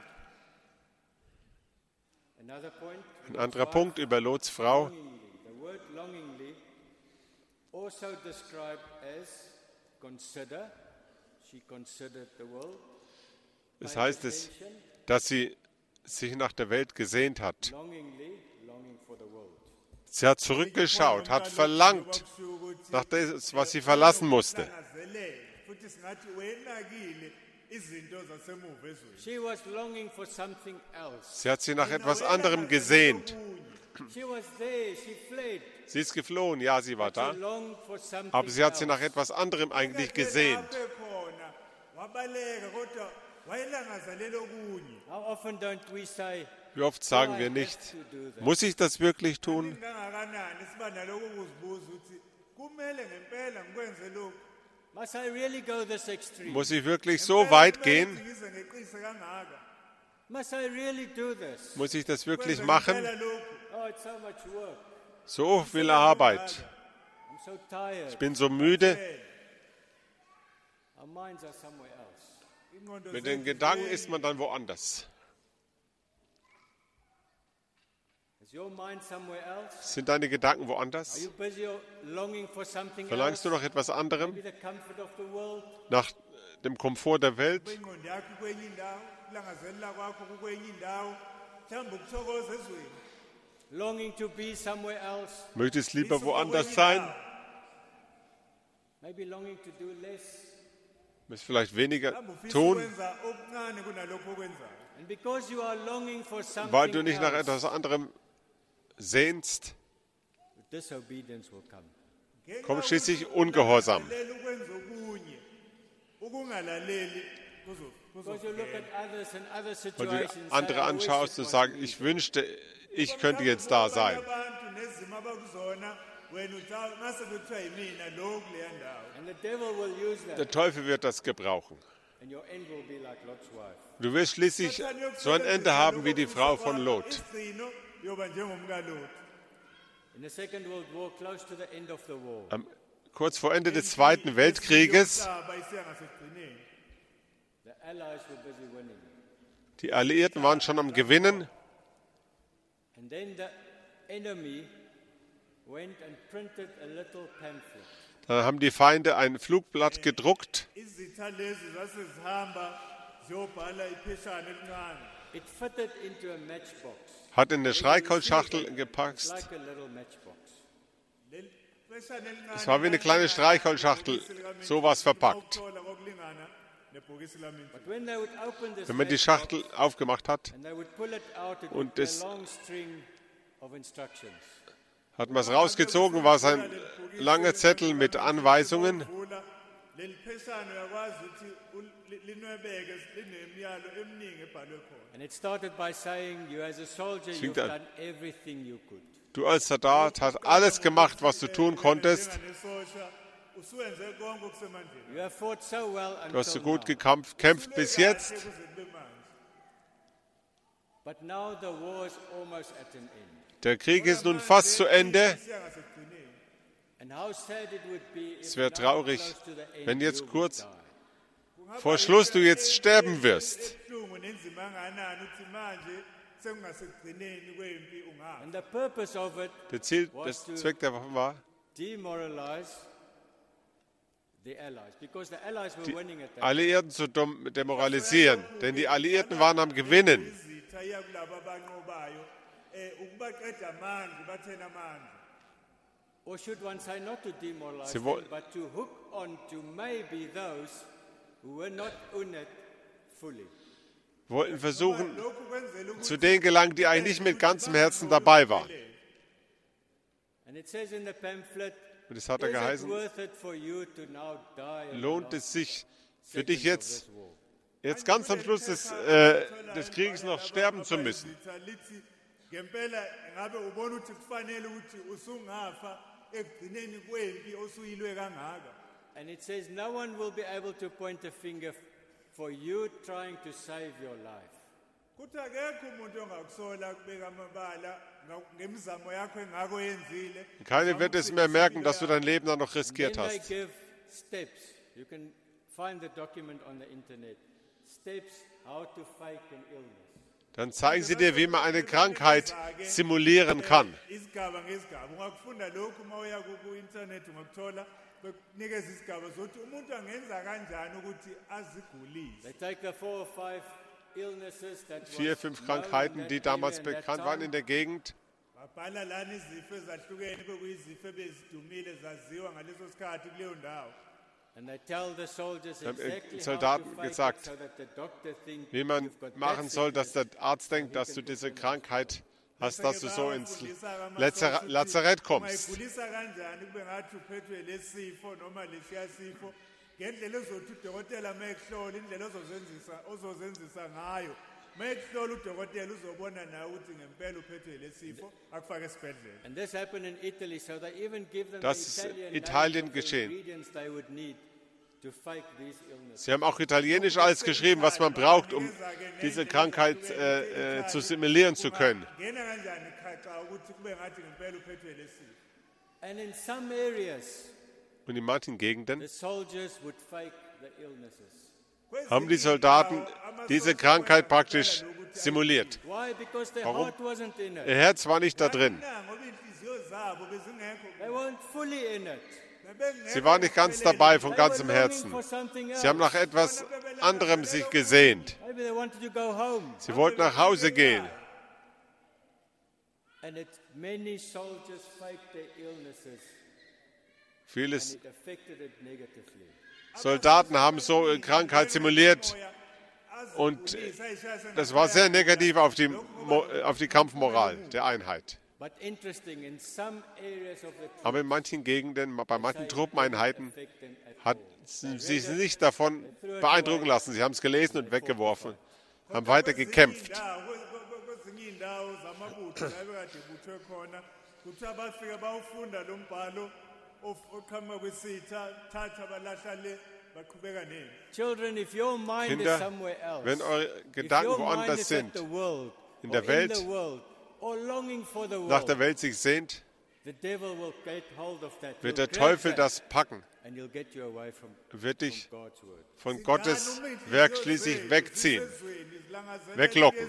Another point, Ein anderer Punkt über Lots Frau. longingly. The word longingly also described as consider. She considered the world. Das heißt es, dass sie sich nach der Welt gesehnt hat. Longingly, longing for the world. Sie hat zurückgeschaut, hat verlangt nach dem, was sie verlassen musste. Langazelele, futhi singathi wenakile izinto zasemuva ezweni. She was longing for something else. Sie hat sich nach etwas anderem gesehnt. She was there, she fled. Sie ist geflohen, ja, sie war She da. longed for something Aber sie hat sich else. nach etwas anderem eigentlich gesehnt. Lapho khona wabaleka kodwa wayelangazelela okunye. How often don't we say, Wie oft sagen wir nicht, muss ich das wirklich tun? Kangakanani siba naloko ukuzibuza ukuthi kumele ngempela ngikwenze lokhu. must I really go this extreme? Muss ich wirklich so weit gehen? Ngize ngeqise kangaka. Must I really do this? Muss ich das wirklich Kwenze machen? ngempela lokhu. Oh, it's so much work. So viel Arbeit. I'm so tired. Ich bin so müde. Our minds are somewhere else. Ingqondo Mit den zethu Gedanken ist man dann woanders. Is your mind somewhere else? Sind deine Gedanken Are woanders? you busy longing for something Verlangst du else? nach etwas anderem? Maybe the comfort of the world? Nach dem Komfort der Welt? ingqondo yakho kwenye indawo, ulangazelela kwakho kwenye indawo. Mhlawumbe ukuthokoza ezweni. Longing to be somewhere else? Möchtest lieber woanders sein? Maybe longing to do less? Möchtest vielleicht weniger Mhlawumbe ufisa tun, ukwenza okuncane kunalokho okwenzayo. And because you are longing for something weil du nicht nach else, etwas anderem sehnst, disobedience will come. Ngenxa kommt schließlich yokuthi Ungehorsam. ulangazelela ukwenza okunye, ukungalaleli Because you look at others and other Weil du situations. dir say, andere "I wish anschaust it und was sagst, me." ich wünschte, ich könnte jetzt da sein. abantu nezimo abakuzona wena uthi "Hawu, ngase kuthiwa yimina lo kuleya ndawo. And the devil will use that. Der Teufel wird das gebrauchen. And your end will be like Lot's wife. Du wirst schließlich so ein Ende haben wie die Frau von Lot. Isigcino yoba njengomka Lot. In the Second World War, close to the end of the war, kurz vor Ende des Zweiten Weltkrieges. Umhlaba isiya ngasekugcineni. The Allies were busy winning. Die Alliierten waren schon am Gewinnen. And then the enemy went and printed a little pamphlet. Dann haben die Feinde ein Flugblatt gedruckt. Izitha lezi zasezihamba ziyobhala ipheshana elincane. It fitted into a matchbox. Hat in eine Streichholzschachtel gepackt. Like a little matchbox. Leli pheshana elincane. Es war wie eine kleine Streichholzschachtel, sowas verpackt. Ukuthola kokulingana nebhokisi lami. But when they would open this Wenn man die matchbox Schachtel aufgemacht hat, and they would pull it out, it Und would be a das- long string of instructions. hat man es rausgezogen, war es ein langer Zettel mit Anweisungen. Vula leli pheshana uyakwazi ukuthi linwebeke linemiyalo eminingi ebhalwe khona. And it started by saying, you as a soldier, Klingt you've an- done everything you could. Du als Soldat hast alles gemacht, was du tun konntest. Njenganesosha usuwenze konke okusemandleni. You have fought so well Du hast so until gut now. gekämpft bis jetzt. Kuze kube manje. But now the war is almost at an end. Der Krieg ist nun fast zu Ende. Isiya ngasekugcineni. And how sad it would be if Es wäre now traurig, close to the end wenn jetzt you would kurz die. vor Schluss du jetzt sterben wirst. Ebuhlungu nenzima kangakanani ukuthi manje sekungasekugcineni kwempi ungafa. And the purpose of it, Der Zweck davon war, demoralize the Allies, because the Allies were winning at that. Alliierten zu demoralisieren. Denn die Alliierten waren am Gewinnen. Izitha iya kulabo abanqobayo ukubaqeda amandla bathena amandla. Or should one say not to demoralize Sie them, woll- but to hook on to maybe those who were not in it fully. Wollten versuchen, Lokhu kwenzela ukuthi zu denen gelangen, die eigentlich nicht mit ganzem Herzen dabei waren. And it says in the pamphlet, Und es hat is er it geheißen, worth it for you to now die in the lohnt last es sich für seconds dich of jetzt, this war? ganz am Schluss des Krieges noch sterben zu müssen? Izitha lithi ngempela ngabe ubona ukuthi kufanele ukuthi usungafa ekugcineni kwempi osuyilwe kangaka. And it says no one will be able to point a finger for you trying to save your life. Kuthi akekho umuntu ongakusola kubeka amabala ngemizamo yakho engako yenzile. Keiner wird es mehr merken, dass du dein Leben dann noch riskiert Then they hast. give steps. You can find the document on the internet. Steps how to fake an illness. Dann zeigen sie dir, wie man eine Krankheit simulieren kann. Isigaba ngesigaba ungakufunda lokhu uma uya ku-internet ungakuthola bekunikeza isigaba zokuthi umuntu angenza kanjani ukuthi azigulise. They take the 4 or 5 illnesses that 4, was 5 known Krankheiten, in die that damals area and that bekannt waren time, in der Gegend. Babhala lana izifo ezahlukene bekuyizifo ebezidumile zaziwa ngaleso sikhathi kuleyo ndawo. and they tell the soldiers Haben exactly Soldaten how to fake gesagt, it so that the doctor thinks Wie man you've got machen that soll, dass sickness. der Arzt denkt, dass du diese Krankheit hast, dass du so ins Lazarett Lazarett kommst. ungayigulisa kanjani kube ngathi uphethwe lesifo noma lesiya sifo ngendlela ezothi udokotela uma ekuhlola indlela ozozenzisa ngayo uma ekuhlola udokotela uzobona nawe ukuthi ngempela uphethwe lesifo akufake esibhedlela. And this happened in Italy, so they even give them Das the ist Italian Italien names of the geschehen. ingredients they would need to fake these illnesses. Sie haben auch italienisch alles geschrieben, was man braucht, um diese Krankheit zu simulieren zu können. Ngena kanjani cha ukuthi kube ngathi ngempela uphethwe lesifo. And in some areas, Und in manchen Gegenden the soldiers would fake the illnesses. haben die Soldaten diese Krankheit praktisch simuliert. Why? Because their Warum? heart wasn't in Ihr it. Herz war nicht da drin. Na, ngoba inhliziyo zabo bezingekho. They weren't fully in it. Sie waren nicht ganz dabei von They were ganzem longing Herzen. for something else. Sie haben nach etwas anderem sich gesehnt. Maybe they wanted to go home. Sie wollten nach Hause gehen. And many soldiers faked their illnesses, and Viele it affected it negatively. Soldaten haben so Krankheit simuliert und das war sehr negativ auf die Kampfmoral der Einheit. But interesting, in some areas of the troops, Aber in manchen Gegenden, bei manchen Truppeneinheiten, affect them at hat sie sich nicht davon beeindrucken lassen. Sie haben es gelesen und weggeworfen, haben weiter gekämpft. Kwezinye indawo zamabutho la bekade buthwe khona kuthi abafika bawufunda lo mbhalo oqhamuka kwisitha thatha balahla le baqhubeka nini. Children, if your mind is Kinder, somewhere else, wenn eure if Gedanken your mind woanders is sind, at the world, in or der Welt, the world, or longing for the nach der world, Welt sich sehnt, the devil will get hold of that. wird He'll der grab Teufel that das packen, and he'll get you away from wird dich God's word. von Gottes Werk schließlich wegziehen, weglocken.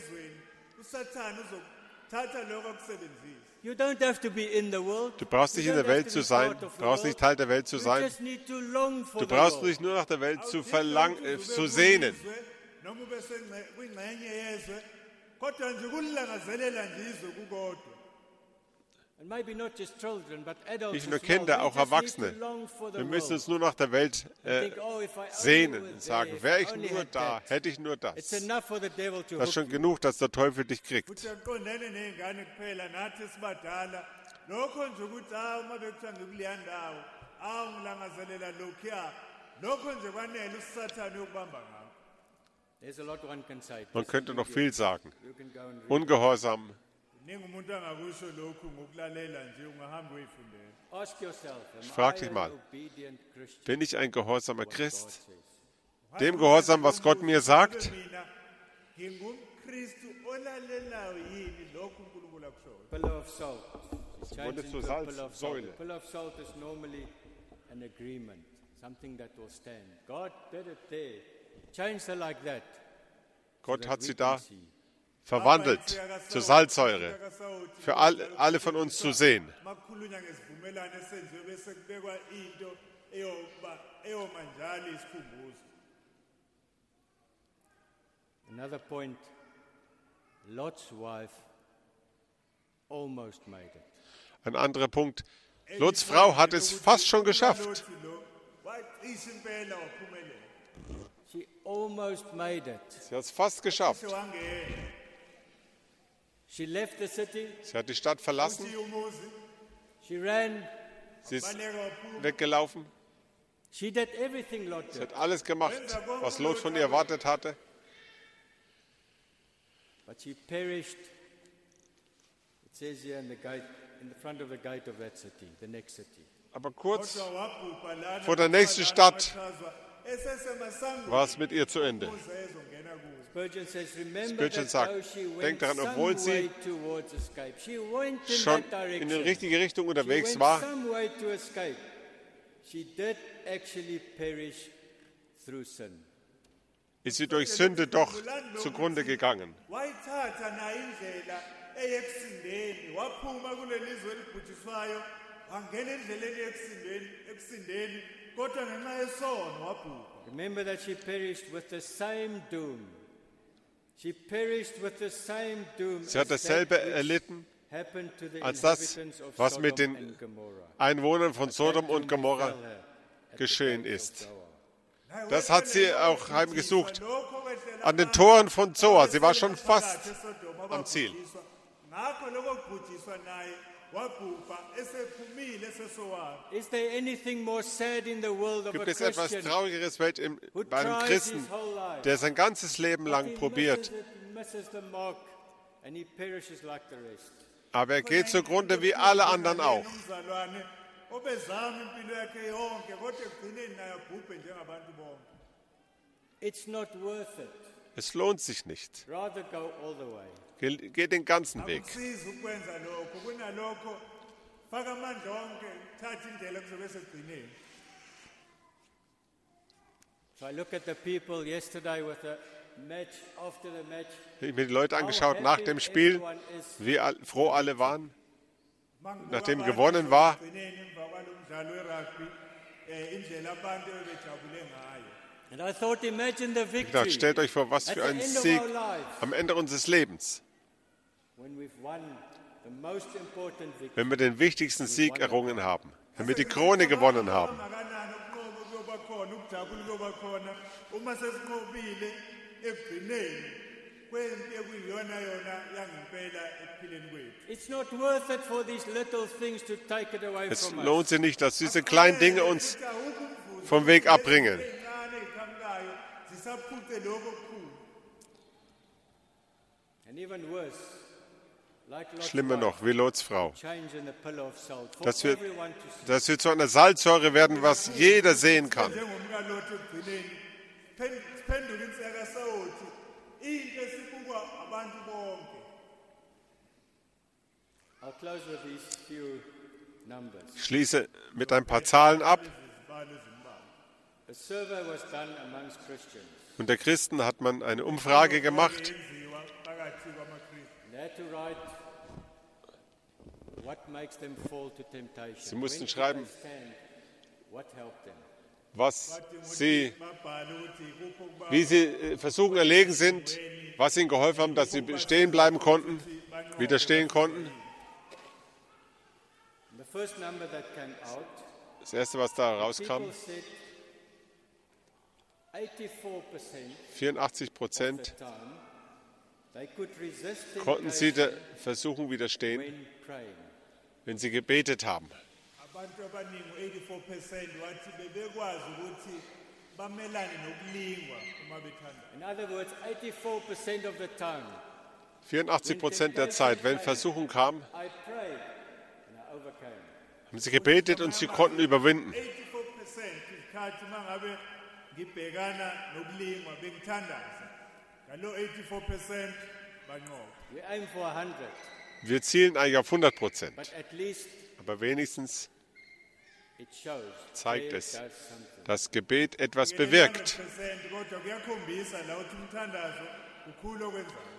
You don't have to be in the world. Du brauchst nicht in der Welt zu sein, du brauchst nicht Teil der Welt zu You sein. just need to long for Du the brauchst world. dich nur nach der Welt zu zu sehnen. noma ube kwingxenye yezwe kodwa nje ukulilangazelela nje izwe kukodwa. And maybe not just children, but adults Nicht nur as well. Kinder, We auch just need Erwachsene. to long for the Wir müssen world. uns nur nach der Welt Think, oh, if I only sehnen were und sagen, there, if wäre I ich only nur had da, that. hätte ich nur It's das. enough for the devil to Das ist hook schon genug, dass der Teufel dich kriegt. Futhi aqondene nezingane kuphela nathi sibadala lokho nje ukuthi uma bekuthiwa ngikuleya ndawo ngilangazelela lokhuya lokho nje kwanele usathane yokubamba ngakho. There's a lot one can say. Man könnte noch viel sagen. You can go and read. Ungehorsam. Ningi umuntu angakusho lokhu ngokulalela nje ungahamba uyifundela. Ask yourself, Frag am dich I mal. an obedient Christian? Bin ich ein gehorsamer Christ? God says. Dem Gehorsam, was Gott mir sagt? Mina ngingumKristu olalelayo yini lokhu uNkulunkulu akushoyo. Pillar of salt. Change wurde into zur a pillar of salt. Salzsäule. A pillar of salt is normally an agreement, something that will stand. God did it there. Changed her like that. Gott hat We sie can da see. verwandelt zur Salzsäure. Für alle von uns zu sehen. Makhulunywa ngesivumelano esenziwe bese kubekwa into eyoma njalo isikhumbuzo. Another point, Lot's wife almost made it. Ein anderer Punkt. Lots Frau hat es fast schon geschafft. Lothi lo wacisha impela waphumelela. She almost made it. Sie hat es fast geschafft. Sewangena She left the city, Sie hat die Stadt verlassen. uthi umuzi she ran, Sie ist baleka waphuma. weggelaufen. she did everything Lot Sie did. hat alles gemacht, was Lot von ihr erwartet hatte. But she perished, it says here in the gate, in the front of the gate of that city, the next city. Aber kurz Kodwa wabhubha lana vor der nächsten Stadt achazwa esesemasangweni war es mit ihr zu Ende. ukuze ezongena kuwo. Spurgeon says, remember Spurgeon that sagt, though she denk went daran, some obwohl sie way towards escape, she went in schon that in die direction. richtige Richtung She unterwegs went war, some way to escape. She did actually perish through sin. ist sie durch Sünde doch zugrunde gegangen. Wayithatha nayo indlela eyekusindeni waphuma kuleli lizwe elibhujiswayo wangena endleleni ekusindeni kodwa ngenxa yesono wabhubha. Remember that she perished with the same doom. She perished with the same doom Sie hat as dasselbe that which erlitten happened to the als das, inhabitants of was Sodom mit den and Gomorrah. Einwohnern von Sodom und Gomorra geschehen ist. Das hat sie auch heimgesucht. An den Toren von Zoar. Sie war schon fast am Ziel. Ngakho lokho kubhujiswa naye wabhubha esephumile esesowayo. Is there anything more sad in the world of Gibt a es etwas Christian Traurigeres Welt who bei einem tries Christen, his whole life, der sein ganzes Leben but lang he probiert, misses the mark, and he perishes like the rest? aber er geht zugrunde wie alle anderen auch. Umzalwane obezama impilo yakhe yonke kodwa egcineni naye abhubhe njengabantu bonke. It's not worth it. Es lohnt sich nicht. Rather go all the way. Geht den ganzen Weg. Akusizi ukwenza lokho kunalokho faka amandla onke thatha indlela kuzobe segcineni. So I look at the people yesterday with the match, after the match. Ich habe mir die Leute angeschaut nach dem Spiel, wie froh alle waren. Nachdem gewonnen war, Egcineni emva kwalo mdlalo werugby indlela abantu ebejabule ngayo. And I thought, imagine the ich dachte, victory stellt euch vor, was at für the ein end of Sieg our lives am Ende unseres Lebens, when we've won the most important victory. wenn wir den wichtigsten Sieg errungen haben, wenn wir die Krone gewonnen haben. Makanani ukunqoba kuyoba khona ukujabula kuyoba khona uma sesinqobile egcineni kwempi ekuyiyona yona yangempela ekuphileni kwethu. It's not worth it for these little things to take it away Es from us. lohnt sich nicht, dass diese kleinen Dinge uns vom Weg abbringen. Ezincane eziqhamukayo zisaphuce lokho okukhulu. And even worse, like Lot's Schlimmer wife, noch, wie Lots Frau. change in a pillar of salt for Dass wir, everyone to see. dass wir zu einer Salzsäure werden, was jeder sehen kann. Njengomkalotho ekugcineni siphendule inseka sawuthi into esibukwa abantu bonke. I'll close with these few numbers. Ich schließe mit ein paar Zahlen ab. A survey was done amongst Christians. Unter Christen hat man eine Umfrage gemacht. yenziwa phakathi kwamakristu They had to write what makes them fall to temptation. Sie mussten When did schreiben, they stand? What helped them? wie sie Versuchen erlegen sind, was ihnen geholfen haben, dass sie stehen bleiben konnten, widerstehen konnten. And the first number that came out, Das Erste, was da rauskam, people said 84% 84% of the time they could resist konnten sie der temptation Versuchung widerstehen, when praying. wenn sie gebetet haben. abantu abaningi 84% wathi bebekwazi ukuthi bamelane nokulingwa uma bethanda In other words, 84% of the time 84% der Zeit, wenn Versuchung kam, I prayed and I overcame. haben sie gebetet und sie konnten überwinden. 84% isikhathi mangabe ngibhekana nokulingwa bengithandaza ngalo 84% banqoba We aim for 100, Wir zielen eigentlich auf 100%, but at least aber wenigstens it shows zeigt prayer es, does something. dass Gebet etwas bewirkt. 100% kodwa kuyakhombisa la ukuthi umthandazo ukhulu okwenzayo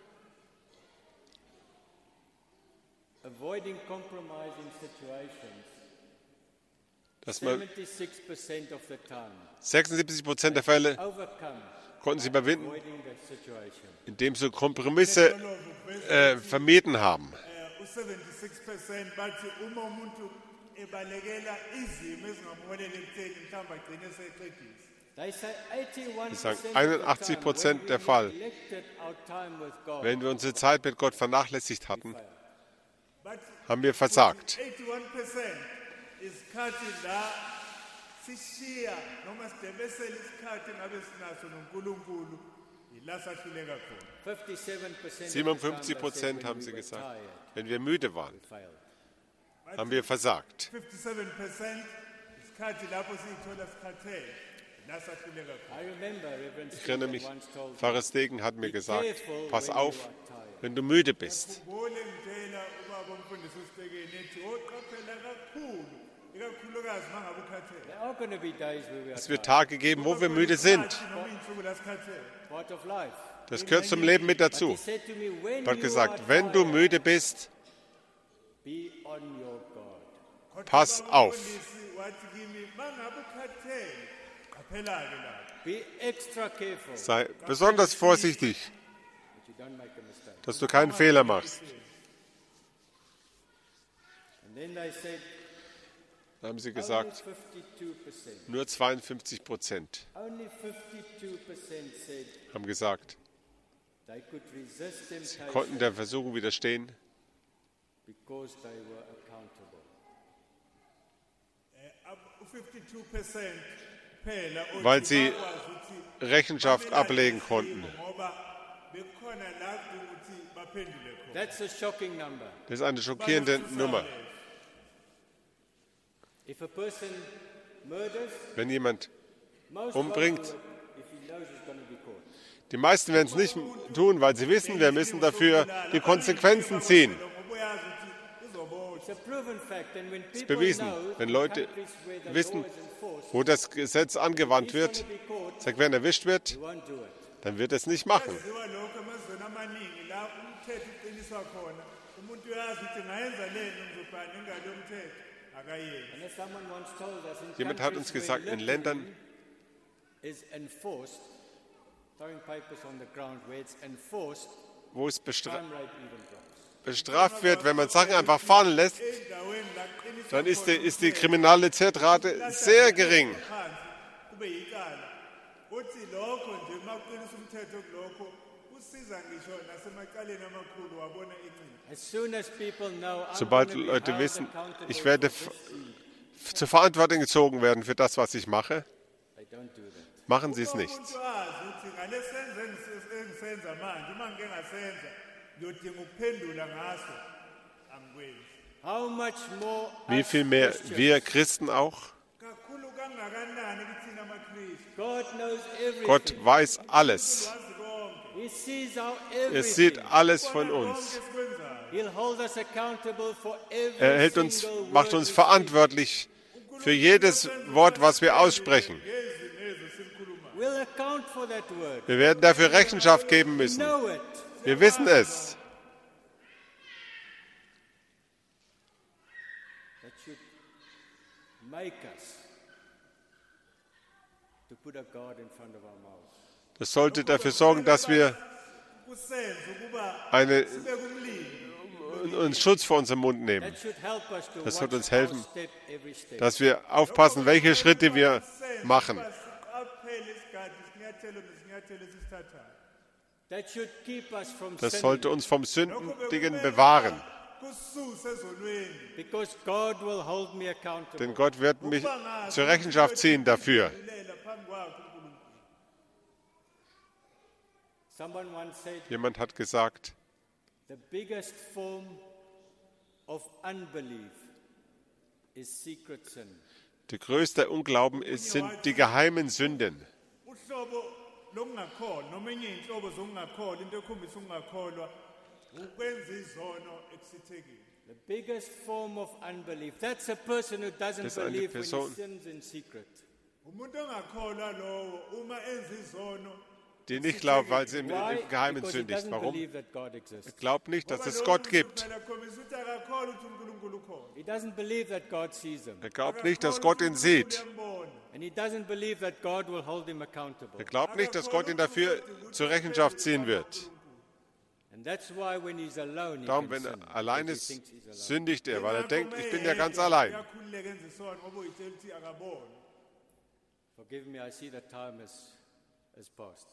Avoiding compromising situations. Dass man 76% of the time 76% der Fälle overcome konnten sie überwinden, avoiding the situation. indem sie Kompromisse vermieden haben. u-76% bathi uma umuntu ebalekela izimo ezingamholela ekutheni mhlawumbe agcine eseqedisa They say 81% Sie sagen, of the time 81% when we der Fall. neglected our time with God, Wenn wir unsere Zeit mit Gott vernachlässigt hatten, bathi haben wir versagt. 81% isikhathi la sishiya noma sidebesela isikhathi ngabe sinaso noNkulunkulu ila sahluleka khona 57% haben sie gesagt, wenn wir müde waren, haben wir versagt. 57% isikhathi lapho siyithola sikhathele la sahluleka khona I remember Reverend Ich erinnere Stephen mich, once told me, Pfarrer Stegen hat mir gesagt, careful pass when auf, you are tired. wenn du müde bist. khumbule ngitshela ubaba umfundisi uSitekeni ethi oqaphela kakhulu ikakhulukazi mangabe ukhathele There are going to be days where we are Es wird tired. Tage geben, wo wir müde sind. noma iy'nsuku la sikhathele Part of life. Das gehört zum Leben mit He dazu. said to me, when Er hat you gesagt, are wenn du tired, müde bist, be on your guard. pass auf. umfundisi wathi kimi mangabe ukhathele qaphelake la Be extra careful Sei besonders vorsichtig, that you don't make a mistake. dass du keinen Fehler machst. And then they said, Da haben sie only gesagt, 52%. nur 52% Only 52% said haben gesagt, they could resist temptation konnten der Versuchung widerstehen, because they were accountable. u-52% phela othi weil sie bakwazi ukuthi Rechenschaft ablegen konnten. ngoba bekhona la ukuthi baphendule khona That's a shocking number. Das ist eine schockierende Nummer. If a person murders, Wenn jemand most umbringt, won't do it if he knows he's going to be caught. die meisten werden es nicht tun, weil sie wissen, wir müssen dafür die Konsequenzen ziehen. ngoba uyazi ukuthi uzobotshwa It's a proven fact, and when people bewiesen. know Wenn in Leute countries where the wissen, law is enforced, Wo das Gesetz angewandt he's going wird, to be caught, sagt, wenn erwischt wird, he won't do it. dann wird er es nicht machen. ziwa lokho emazweni amaningi la umthetho uqiniswa khona umuntu uyazi ukuthi ngayenza lento ngizobhana ingalo yomthetho akayenzi And as someone once told us, in Jemand hat uns countries gesagt, where in Ländern, littering is enforced, throwing papers on the ground, where it's enforced, wo es crime rate even drops. bestraft wird, wenn man Sachen einfach fallen lässt, endaweni la qiniswa dann ist die Kriminalitätsrate sehr gering. phansi kube yicala uthi lokho nje makuqinisa umthetho kulokho kusiza ngisho nasemacaleni amakhulu wabona incindi As soon as people know, I'm Sobald going to be Leute held wissen, accountable ich werde for this, zur Verantwortung gezogen werden für das, was ich mache, they don't do that. machen sie es nicht. umuntu azi ukuthi ngale senzo engisenza manje uma ngike ngasenza ngiyodinga ukuphendula ngaso angikwenzi How much more Wie us viel mehr Christians? wir Christen auch. kakhulu kangakanani kithina amaKristu God knows everything. Gott weiß alles. wazi konke He sees our Er everything. sieht alles von konke uns. esikwenzayo Er macht uns verantwortlich für jedes Wort, was wir aussprechen. Wir werden dafür Rechenschaft geben müssen. Wir wissen es. Das sollte dafür sorgen, dass wir einen Schutz vor unserem Mund nehmen. Das wird uns helfen, dass wir aufpassen, welche Schritte wir machen. Das sollte uns vom Sündigen bewahren. Denn Gott wird mich zur Rechenschaft ziehen dafür. Jemand hat gesagt, the biggest form of unbelief is secret sin. Der größte Unglauben sind die geheimen Sünden. The biggest form of unbelief. That's a person who doesn't believe when he sins in secret. Die nicht glauben, weil sie im Geheimen sündigt. Warum? Er glaubt nicht, dass es Gott gibt. Er glaubt nicht, dass Gott ihn sieht. Er glaubt nicht, dass Gott ihn dafür zur Rechenschaft ziehen wird. Darum, wenn er allein ist, sündigt er, weil er denkt, ich bin ja ganz allein. Forgive me, I see the time has passed.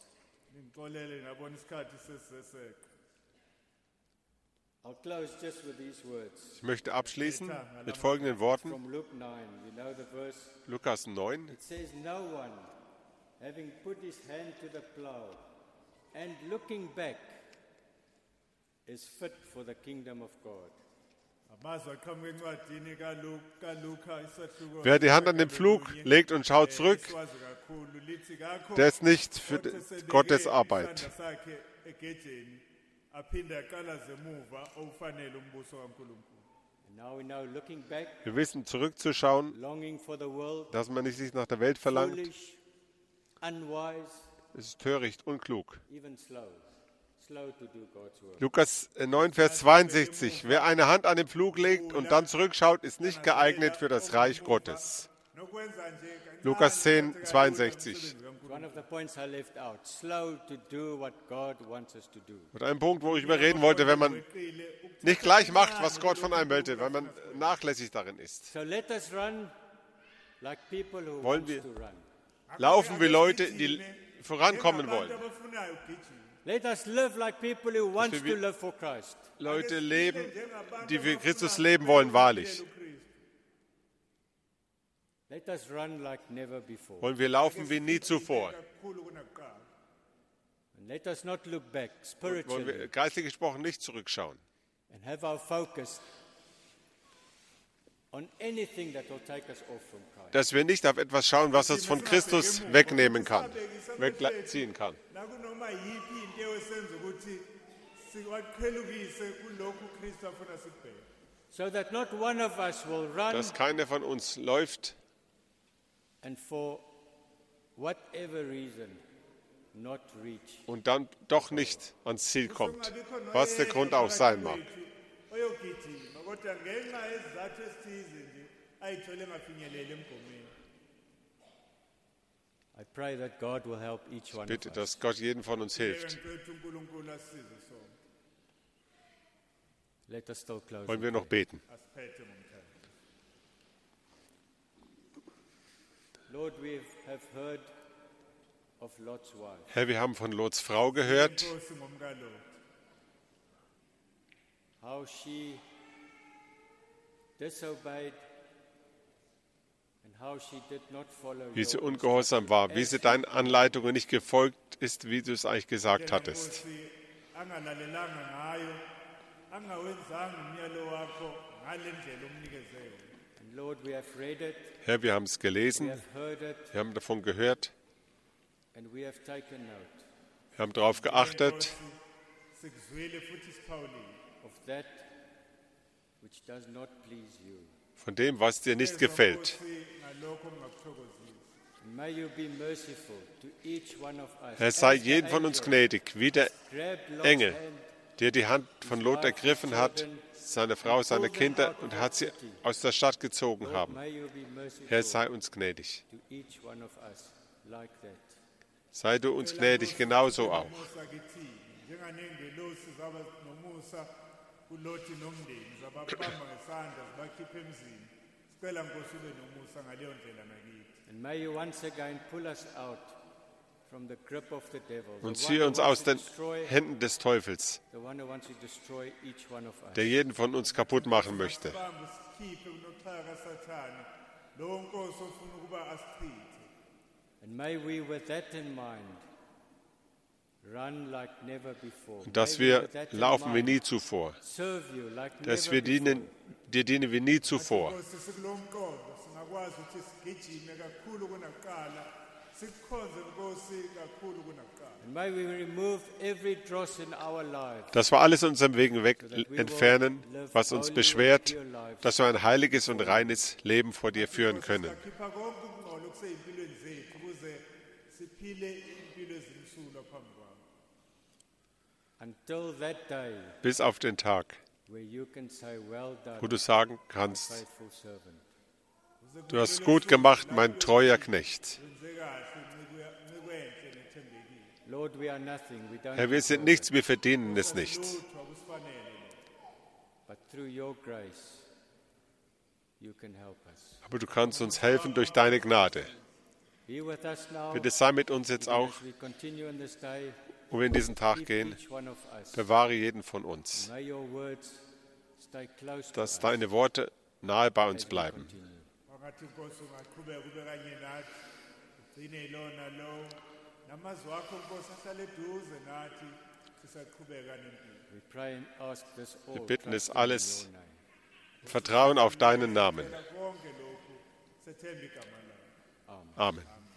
I'll close just with these words. Ich möchte abschließen mit folgenden Worten. From Luke 9, you know the verse. Lukas 9. It says, no one, having put his hand to the plow and looking back, is fit for the kingdom of God. Wer die Hand an den Pflug legt und schaut zurück, der ist nicht für Gottes Arbeit. Wir wissen, zurückzuschauen, dass man nicht sich nach der Welt verlangt. Es ist töricht, unklug. Lukas 9, Vers 62. Wer eine Hand an den Pflug legt und dann zurückschaut, ist nicht geeignet für das Reich Gottes. Lukas 10, 62. Und ein Punkt, wo ich überreden wollte, wenn man nicht gleich macht, was Gott von einem möchte, weil man nachlässig darin ist. Wollen wir laufen wie Leute, die vorankommen wollen. Let us live like people who want to live for Christ. Leute leben, die für Christus leben wollen, wahrlich. Let us run like never before. Wollen wir laufen wie nie zuvor. And let us not look back Wollen wir spiritually geistlich gesprochen nicht zurückschauen. and have our focus on anything that will take us off from Christ. Dass wir nicht auf etwas schauen, was uns von Christus wegnehmen kann, wegziehen kann. So that not one of us will run Dass keiner von uns läuft and for whatever reason not reach. und dann doch nicht ans Ziel kommt, was der Grund auch sein mag. I pray that God will help each one Bitte, of us. dass Gott jedem von uns hilft. Let us still close. Wollen wir noch beten? Lord, we have heard of Lot's wife. Herr, wir haben von Lots Frau gehört, How she disobeyed and how she did not follow wie sie your ungehorsam war, wie sie deinen Anleitungen nicht gefolgt ist, wie du es eigentlich gesagt hattest. And Lord, we have read it, Herr, wir haben es we gelesen, have heard it, wir haben davon gehört, and we have taken note wir haben darauf geachtet, of that which does not please you. von dem, was dir nicht gefällt. ngalokho okungakuthokozisi. And may you be merciful to each one of us. Herr, sei As the jeden von uns angel gnädig, wie der grabbed Lot's Engel, hand, der die Hand von Lot ergriffen hat, seine Frau, seine Kinder, und hat sie aus der Stadt gezogen Lord, haben. may you be merciful Herr, sei uns gnädig. to each one of us like that. Sei du uns gnädig, genauso auch. Musa kithini njenganengelosi zaba nomusa kuLothi nomndeni zababamba ngesandla zibakhipha emzini. Sicela Nkosi ube nomusa ngaleyo ndlela nakithi. And may you once again pull us out from the grip of the devil, Und the one ziehe who uns wants aus to den destroy, Händen des Teufels, the one who wants to destroy each one of us. der jeden von uns kaputt machen möchte. Sibambe sikhiphe kunoxhaka kaSathane lowo nkosi ofuna ukuba asichithe. And may we, with that in mind, run like never before. Dass May we, wir with that in laufen wie mind, nie zuvor. serve you like Dass never wir before. dir dienen wie nie zuvor. Nkosi sikulomqondo singakwazi ukuthi sigijime kakhulu kunakuqala sikukhonze Nkosi kakhulu kunakuqala. And may we remove every dross in our lives. Dass wir alles aus unserem Weg weg entfernen, was uns beschwert, dass wir ein heiliges und reines Leben vor dir führen können. Sikhipha konke ukungqola okuseyimpilweni zethu ukuze siphile impilo ezimsulwa phambi kwakho. Until that day Bis auf den Tag, where you can say, well done, wo du sagen kannst, faithful servant. du hast gut gemacht, mein treuer Knecht. Wenze kahle ncike enhle nethembekile. Lord, we are nothing. We don't Herr, wir sind deserve nichts, wir verdienen es nicht. Lutho akusifanele lokho. But through your grace, you can help us. Aber du kannst uns helfen durch deine Gnade. Be with us now Bitte sei mit uns jetzt auch, as we continue in this day. wo wir in diesen Tag Keep gehen. each one of us. Bewahre jeden von uns, May your words stay close to dass us. deine Worte nahe bei uns as we bleiben. continue. Wangathi Nkosi ungaqhubeka ube kanye nathi ugcine lona lo namazwi akho Nkosi ahlale eduze nathi sisaqhubeka nempilo. We pray and ask this all. Wir bitten es trusting in alles. your name. Vertrauen auf deinen Namen. Konke lokhu sethemba igama lakho. Amen.